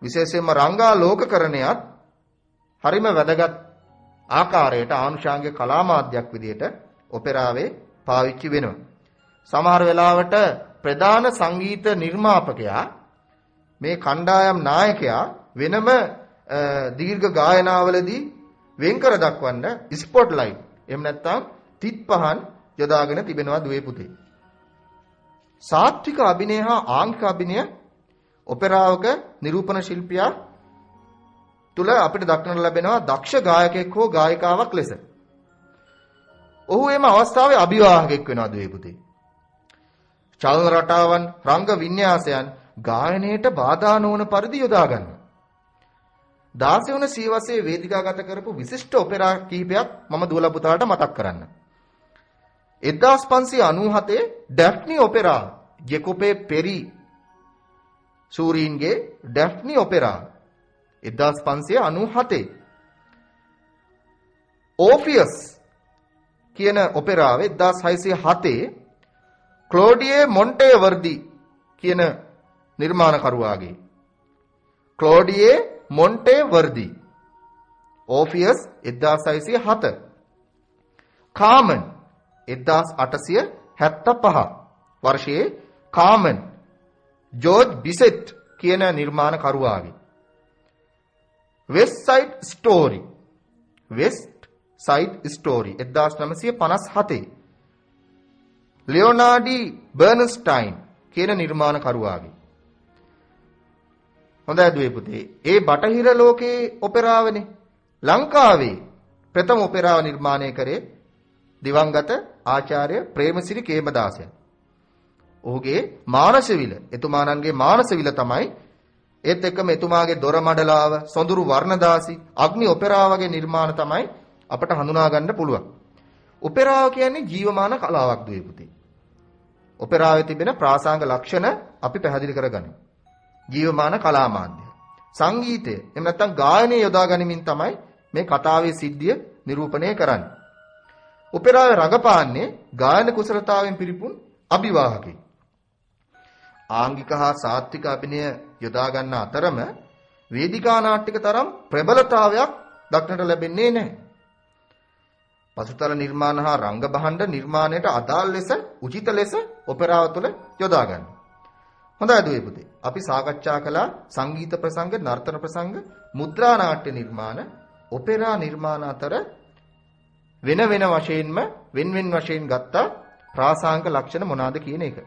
විශේෂයෙන්ම රංගාලෝකකරණයත් හරිම වැදගත් ආකාරයට ආනුෂාංගික කලා මාධ්‍යයක් විදිහට ඔපෙරාවේ පාවිච්චි වෙනවා. සමහර වෙලාවට ප්‍රධාන සංගීත නිර්මාපකයා මේ කණ්ඩායම් නායකයා වෙනම දීර්ඝ ගායනාවලදී වෙන්කර දක්වන්න ස්පොට් ලයිට් එහෙම නැත්නම් තිත් පහන් යොදාගෙන තිබෙනවා දුවේ පුතේ. සාත්වික අභිනය හා ආංගික අභිනය ඔපෙරාවක නිරූපණ ශිල්පියා තුල අපිට දක්නට ලැබෙනවා දක්ෂ ගායකයෙක් හෝ ගායිකාවක් ලෙස. ඔහු එම අවස්ථාවේ අභිවාහකෙක් වෙනවා දුවේ පුතේ. චලන රටාවන් රංග වින්‍යාසයන් ගායනයට බාධා නොවන පරිදි යොදා ගන්නවා. දාසය වන සීවසේ වේදිකාගත කරපු විශිෂ්ට ඔපෙරා කිහිපයක් මම දුවලා පුතාට මතක් කරන්න. එක්දාස් පන්සිය අනූහතේ ඩැෆ්නි ඔපෙරා ජෙකොපේ පෙරි සූරීන්ගේ ඩැෆ්නි ඔපෙරා එක්දාස් පන්සිය අනූහතේ ඕෆියස් කියන ඔපෙරාව එක්දාස් හයසිය හතේ ක්ලෝඩියේ මොන්ටේවර්දි කියන නිර්මාණකරුවාගේ ක්ලෝඩියේ මොන්ටේවර්දි ඕෆියස් එක්දාස් හයසිය හත කාමන් එක්දාස් අටසිය හැත්තෑ පහ වර්ෂයේ කාමන් ජෝර්ජ් බිසෙට් කියන නිර්මාණකරුවාගේ West Side Story West Side Story එක්දාස් නවසිය පනස් හතේ ලියෝනාඩි බර්න්ස්ටයින් කියන නිර්මාණකරුවාගේ. හොඳයි දුවේ පුතේ. ඒ බටහිර ලෝකයේ ඔපෙරාවනේ. ලංකාවේ ප්‍රථම ඔපෙරාව නිර්මාණය කරේ දිවංගත ආචාර්ය ප්‍රේමසිරි කේමදාසයන්. ඔහුගේ මානසවිල එතුමාණන්ගේ මානසවිල තමයි ඒත් එක්කම එතුමාගේ දොරමඩලාව සොඳුරු වර්ණදාසි අග්නි ඔපෙරාව වගේ නිර්මාණ තමයි අපට හඳුනා ගන්න පුළුවන්. ඔපෙරාව කියන්නේ ජීවමාන කලාවක් දුවේ පුතේ. ඔපෙරාවේ තිබෙන ප්‍රාසංග ලක්ෂණ අපි පැහැදිලි කරගනිමු. ජීවමාන කලා මාධ්‍ය. සංගීතය එහෙම නැත්නම් ගායනය යොදා ගනිමින් තමයි මේ කතාවේ සිද්ධිය නිරූපණය කරන්නේ. ඔපෙරාවේ රඟපාන්නේ ගායන කුසලතාවෙන් පිරිපුන් අභිවාහකෙක්. ආංගික හා සාත්වික අභිනය යොදා ගන්න අතරම වේදිකා නාට්‍යක තරම් ප්‍රබලතාවයක් දක්නට ලැබෙන්නේ නැහැ. පසුතල නිර්මාණ හා රංග භාණ්ඩ නිර්මාණයට අදාළ ලෙස උචිත ලෙස ඔපෙරාව තුළ යොදා ගන්න. හොඳයි දුවේ පුතේ. අපි සාකච්ඡා කළා සංගීත ප්‍රසංග, නර්තන ප්‍රසංග, මුද්‍රා නාට්‍ය නිර්මාණ, ඔපෙරා නිර්මාණ අතර වෙන වෙන වශයෙන්ම වෙන වෙන වශයෙන් ගත්තා ප්‍රාසංගික ලක්ෂණ මොනවාද කියන එක.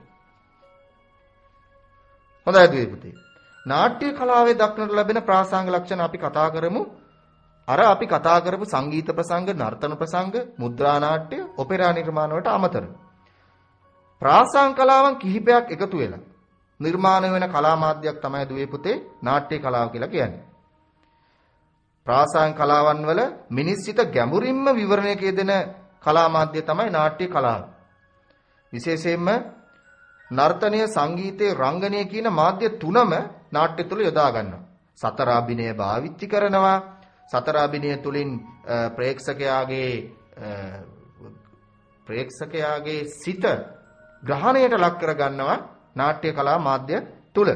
හොඳයි දුවේ පුතේ. නාට්‍ය කලාවේ දක්නට ලැබෙන ප්‍රාසංගික ලක්ෂණ අපි කතා කරමු. අර අපි කතා කරපු සංගීත ප්‍රසංග, නර්තන ප්‍රසංග, මුද්‍රා නාට්‍ය, ඔපෙරා නිර්මාණ වලට අමතරව ප්‍රාසංගික කලාවන් කිහිපයක් එකතු වෙලා නිර්මාණය වෙන කලා මාධ්‍යයක් තමයි දුවේ පුතේ නාට්‍ය කලාව කියලා කියන්නේ. ප්‍රාසංගික කලාවන් වල මිනිස්සිත ගැඹුරින්ම විවරණයක යෙදෙන කලා මාධ්‍ය තමයි නාට්‍ය කලාව. විශේෂයෙන්ම නර්තනය, සංගීතය, රංගනය කියන මාධ්‍ය තුනම නාට්‍ය තුල යොදා ගන්නවා. සතර අභිනය භාවිතා කරනවා. සතර අභිනය තුලින් ප්‍රේක්ෂකයාගේ ප්‍රේක්ෂකයාගේ සිත ග්‍රහණයට ලක් කර ගන්නවා නාට්‍ය කලා මාධ්‍ය තුල.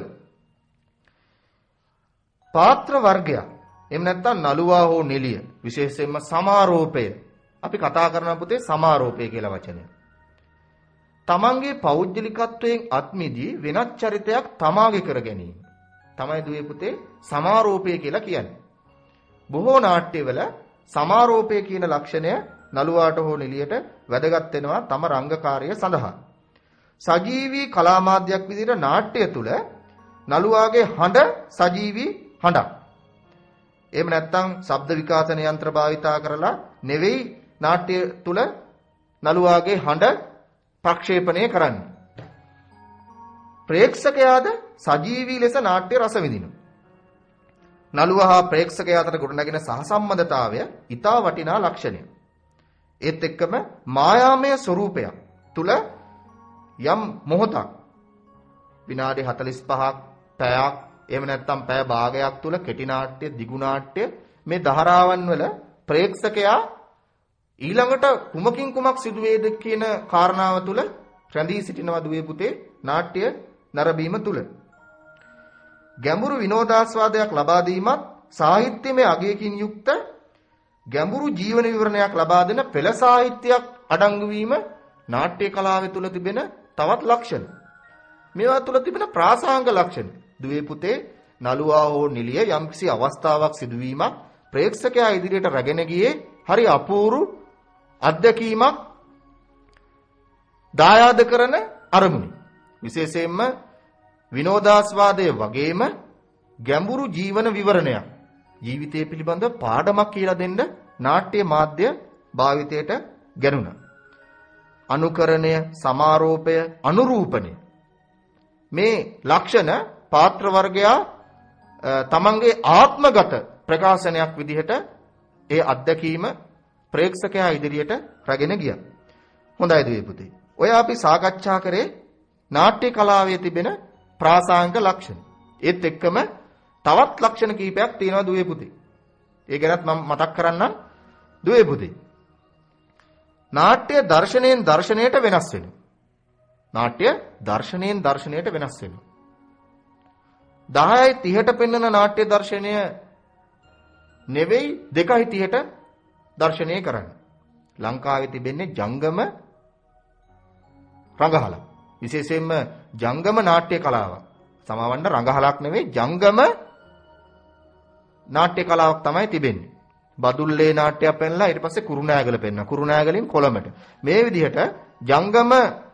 පාත්‍ර වර්ගය එහෙම නැත්නම් නළුවා හෝ නෙළිය විශේෂයෙන්ම සමාරෝපය අපි කතා කරන පුතේ සමාරෝපය කියලා වචනය. තමන්ගේ පෞද්ගලිකත්වයෙන් අත්මිදී වෙනත් චරිතයක් තමාගේ කර ගැනීම තමයි දුවේ පුතේ සමාරෝපය කියලා කියන්නේ. බොහෝ නාට්‍යවල සමාරෝපය කියන ලක්ෂණය නළුවාට හෝ නෙළියට වැදගත් වෙනවා තම රංගකාරය සඳහා. සජීවී කලා මාධ්‍යයක් විදිහට නාට්‍ය තුල නළුවාගේ හඬ සජීවී හඬක්. එහෙම නැත්නම් ශබ්ද විකාශන යන්ත්‍ර භාවිතා කරලා නෙවෙයි නාට්‍ය තුල නළුවාගේ හඬ ප්‍රක්ෂේපණය කරන්නේ. ප්‍රේක්ෂකයාද සජීවී ලෙස නාට්‍ය රස විඳිනවා. නළුවා හා ප්‍රේක්ෂකයා අතර ගොඩනැගෙන සහසම්බන්ධතාවය ඊටා වටිනා ලක්ෂණය. ඒත් එක්කම මායාමය ස්වરૂපයක් තුල යම් මොහොතක් විනාඩි හතළිස් පහක් පැයක් එහෙම නැත්නම් පැය භාගයක් තුල කෙටි නාට්‍ය, දිගු නාට්‍ය මේ ධාරාවන් වල ප්‍රේක්ෂකයා ඊළඟට කුමකින් කුමක් සිදු වේද කියන කාරණාව තුල රැඳී සිටිනවා දුවේ පුතේ නාට්‍ය නරඹීම තුල. ගැඹුරු විනෝදාස්වාදයක් ලබා දීමත් සාහිත්‍යමය අගයකින් යුක්ත ගැඹුරු ජීවන විවරණයක් ලබා දෙන පෙළ සාහිත්‍යයක් අඩංගු වීම නාට්‍ය කලාවේ තුල තිබෙන තවත් ලක්ෂණ. මේවා තුල තිබෙන ප්‍රාසංග ලක්ෂණ. දුවේ පුතේ නළුවා හෝ නිලිය යම්කිසි අවස්ථාවක් සිදුවීමක් ප්‍රේක්ෂකයා ඉදිරියට රැගෙන ගියේ හරි අපූරු අත්දැකීමක් දායාද කරන අරමුණයි. විශේෂයෙන්ම විනෝදාස්වාදයේ වගේම ගැඹුරු ජීවන විවරණයක් ජීවිතය පිළිබඳව පාඩමක් කියලා දෙන්න නාට්‍ය මාධ්‍ය භාවිතයට ගැනුණා. අනුකරණය, සමාරෝපය, අනුරූපණය මේ ලක්ෂණ පාත්‍ර වර්ගයා තමන්ගේ ආත්මගත ප්‍රකාශනයක් විදිහට ඒ අත්දැකීම ප්‍රේක්ෂකයා ඉදිරියට රැගෙන ගියා. හොඳයි දුවේ පුතේ. ඔය අපි සාකච්ඡා කරේ නාට්‍ය කලාවේ තිබෙන ප්‍රාසංගික ලක්ෂණ. ඒත් එක්කම තවත් ලක්ෂණ කීපයක් තියෙනවා දුවේ පුතේ. ඒ ගැනත් මම මතක් කරන්නම් දුවේ පුතේ. නාට්‍ය දර්ශනයෙන් දර්ශනයට වෙනස් වෙනවා. නාට්‍ය දර්ශනයෙන් දර්ශනයට වෙනස් වෙනවා. දහයයි තිහට පෙන්වන නාට්‍ය දර්ශනය නෙවෙයි දෙකයි තිහට දර්ශනය කරන්නේ. ලංකාවේ තිබෙන්නේ ජංගම රංගහලක්. විශේෂයෙන්ම ජංගම නාට්‍ය කලාවක්. සමවන්න රංගහලක් නෙවෙයි ජංගම නාට්‍ය කලාවක් තමයි තිබෙන්නේ. බදුල්ලේ නාට්‍යයක් පෙන්ලා ඊට පස්සේ කුරුණෑගල පෙන්වනවා. කුරුණෑගලින් කොළඹට. මේ විදිහට ජංගම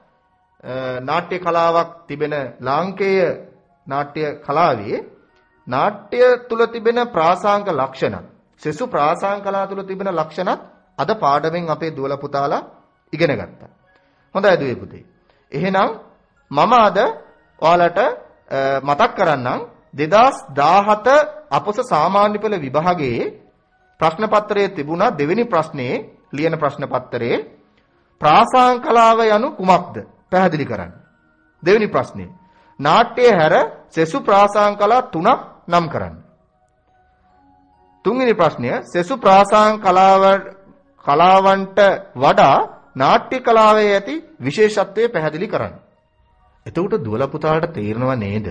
නාට්‍ය කලාවක් තිබෙන ලාංකේය නාට්‍ය කලාවේ නාට්‍ය තුල තිබෙන ප්‍රාසංගික ලක්ෂණ, සෙසු ප්‍රාසංගික කලාව තුල තිබෙන ලක්ෂණත් අද පාඩමෙන් අපේ දුවලා පුතාලා ඉගෙන ගත්තා. හොඳයි දුවේ පුතේ. එහෙනම් මම අද ඔයාලට මතක් කරන්නම් දෙදාස් දාහත අපොස සාමාන්‍ය පෙළ විභාගයේ ප්‍රශ්න පත්‍රයේ තිබුණා දෙවෙනි ප්‍රශ්නේ ලියන ප්‍රශ්න පත්‍රයේ ප්‍රාසංගික කලාව යනු කුමක්ද පැහැදිලි කරන්න. දෙවෙනි ප්‍රශ්නේ නාට්‍ය හැර සෙසු ප්‍රාසංගික කලා තුනක් නම් කරන්න. තුන්වෙනි ප්‍රශ්නය සෙසු ප්‍රාසංගික කලාව කලාවන්ට වඩා නාට්‍ය කලාවේ ඇති විශේෂත්වය පැහැදිලි කරන්න. එතකොට දුවලා පුතාලට තේරෙනව නේද?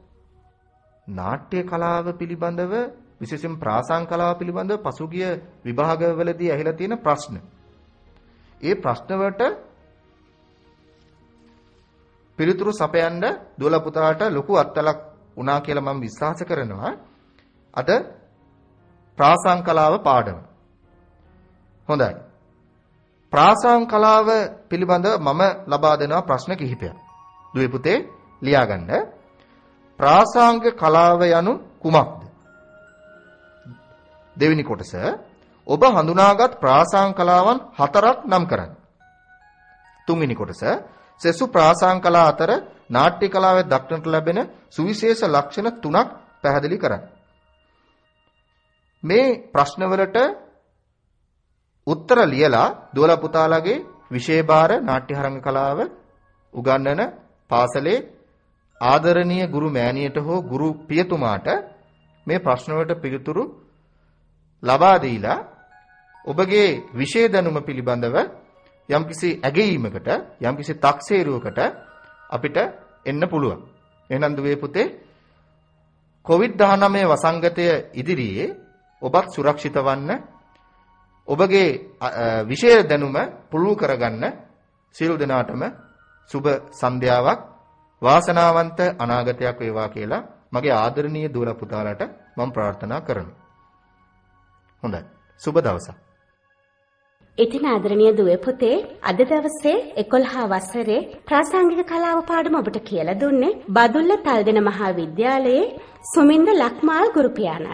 නාට්‍ය කලාව පිළිබඳව විශේෂයෙන් ප්‍රාසංගික කලාව පිළිබඳව පසුගිය විභාගවලදී ඇහිලා තියෙන ප්‍රශ්න. ඒ ප්‍රශ්න වලට පිළිතුරු සපයන්න දුවලා පුතාලට ලොකු අත්ලක් වුණා කියලා මම විශ්වාස කරනවා. අද ප්‍රාසංගික කලාව පාඩම. හොඳයි. ප්‍රාසංගික කලාව පිළිබඳව මම ලබා දෙනවා ප්‍රශ්න කිහිපයක්. දුවේ පුතේ ලියාගන්න. ප්‍රාසංගික කලාව යනු කුමක්ද? දෙවෙනි කොටස ඔබ හඳුනාගත් ප්‍රාසංගික කලාවන් හතරක් නම් කරන්න. තුන්වෙනි කොටස සෙසු ප්‍රාසංගික කලාව අතර නාට්‍ය කලාවේ දක්නට ලැබෙන සුවිශේෂ ලක්ෂණ තුනක් පැහැදිලි කරන්න. මේ ප්‍රශ්නවලට උත්තර ලියලා දුවලා පුතාලාගේ විෂයභාර නාට්‍ය හරංග කලාව උගන්වන පාසලේ ආදරණීය ගුරු මෑණියට හෝ ගුරු පියතුමාට මේ ප්‍රශ්න වලට පිළිතුරු ලබා දීලා ඔබගේ විෂය දැනුම පිළිබඳව යම්කිසි ඇගීමකට යම්කිසි තක්සේරුවකට අපිට එන්න පුළුවන්. එහෙනම් දුවේ පුතේ කොවිඩ් දහනවය වසංගතය ඉදිරියේ ඔබත් සුරක්ෂිත වන්න ඔබගේ විෂය දැනුම පුළුල් කරගන්න සියලු දෙනාටම සුබ සන්ධ්‍යාවක් වාසනාවන්ත අනාගතයක් වේවා කියලා මගේ ආදරණීය දුවල පුතාලට මම ප්‍රාර්ථනා කරනවා. හොඳයි. සුබ දවසක්. ඉතින් ආදරණීය දුවේ පුතේ අද දවසේ එකොළහ වසරේ ප්‍රාසංගික කලාව පාඩම ඔබට කියලා දුන්නේ බදුල්ල තල්දෙන මහා විද්‍යාලයේ සුමින්ද ලක්මාල් ගුරු පියාණන්.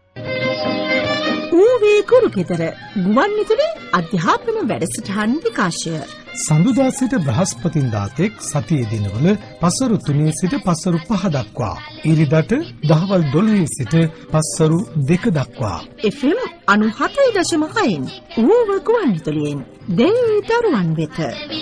ඌවේ ගුරු ගෙදර ගුවන් විදුලි අධ්‍යාපන වැඩසටහන් විකාශය සඳුදා සිට බ්‍රහස්පතින්දා තෙක් සතියේ දිනවල පසරු තුනේ සිට පසරු පහ දක්වා ඉරිදට දහවල් දොළහේ සිට පසරු දෙක දක්වා එෆ් එම් අනූහතයි දශම හයෙන් ඌව ගුවන් විදුලියෙන් දෙවි දරුවන් වෙත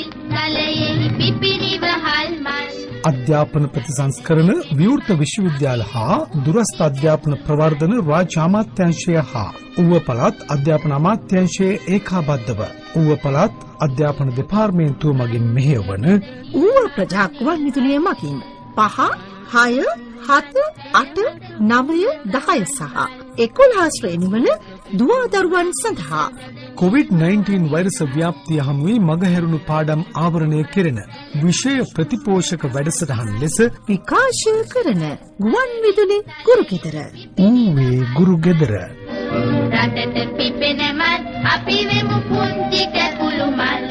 අධ්‍යාපන ප්‍රතිසංස්කරණ විවෘත විශ්වවිද්‍යාල හා දුරස්ථ අධ්‍යාපන ප්‍රවර්ධන රාජ්‍ය අමාත්‍යාංශය හා ඌව පළාත් අධ්‍යාපන අමාත්‍යාංශයේ ඒකාබද්ධව ඌව පළාත් අධ්‍යාපන දෙපාර්තමේන්තුව මගින් මෙහෙයවන ඌව ප්‍රජා ගුවන් විදුලිය මගින් පහ හය හත අට නවය දහය සහ එකොළහ ශ්‍රේණිවල දුවා දරුවන් සඳහා කොවිඩ් නයින්ටීන් වෛරස ව්‍යාප්තිය හමුවේ මගහැරුණු පාඩම් ආවරණය කෙරෙන විෂය ප්‍රතිපෝෂක වැඩසටහන් ලෙස විකාශ කරන ගුවන් විදුලි ගුරුගෙදර. ඌවේ ගුරුගෙදර. රටට පිපෙන මල් අපි වෙමු පුංචි කැකුළු මල්.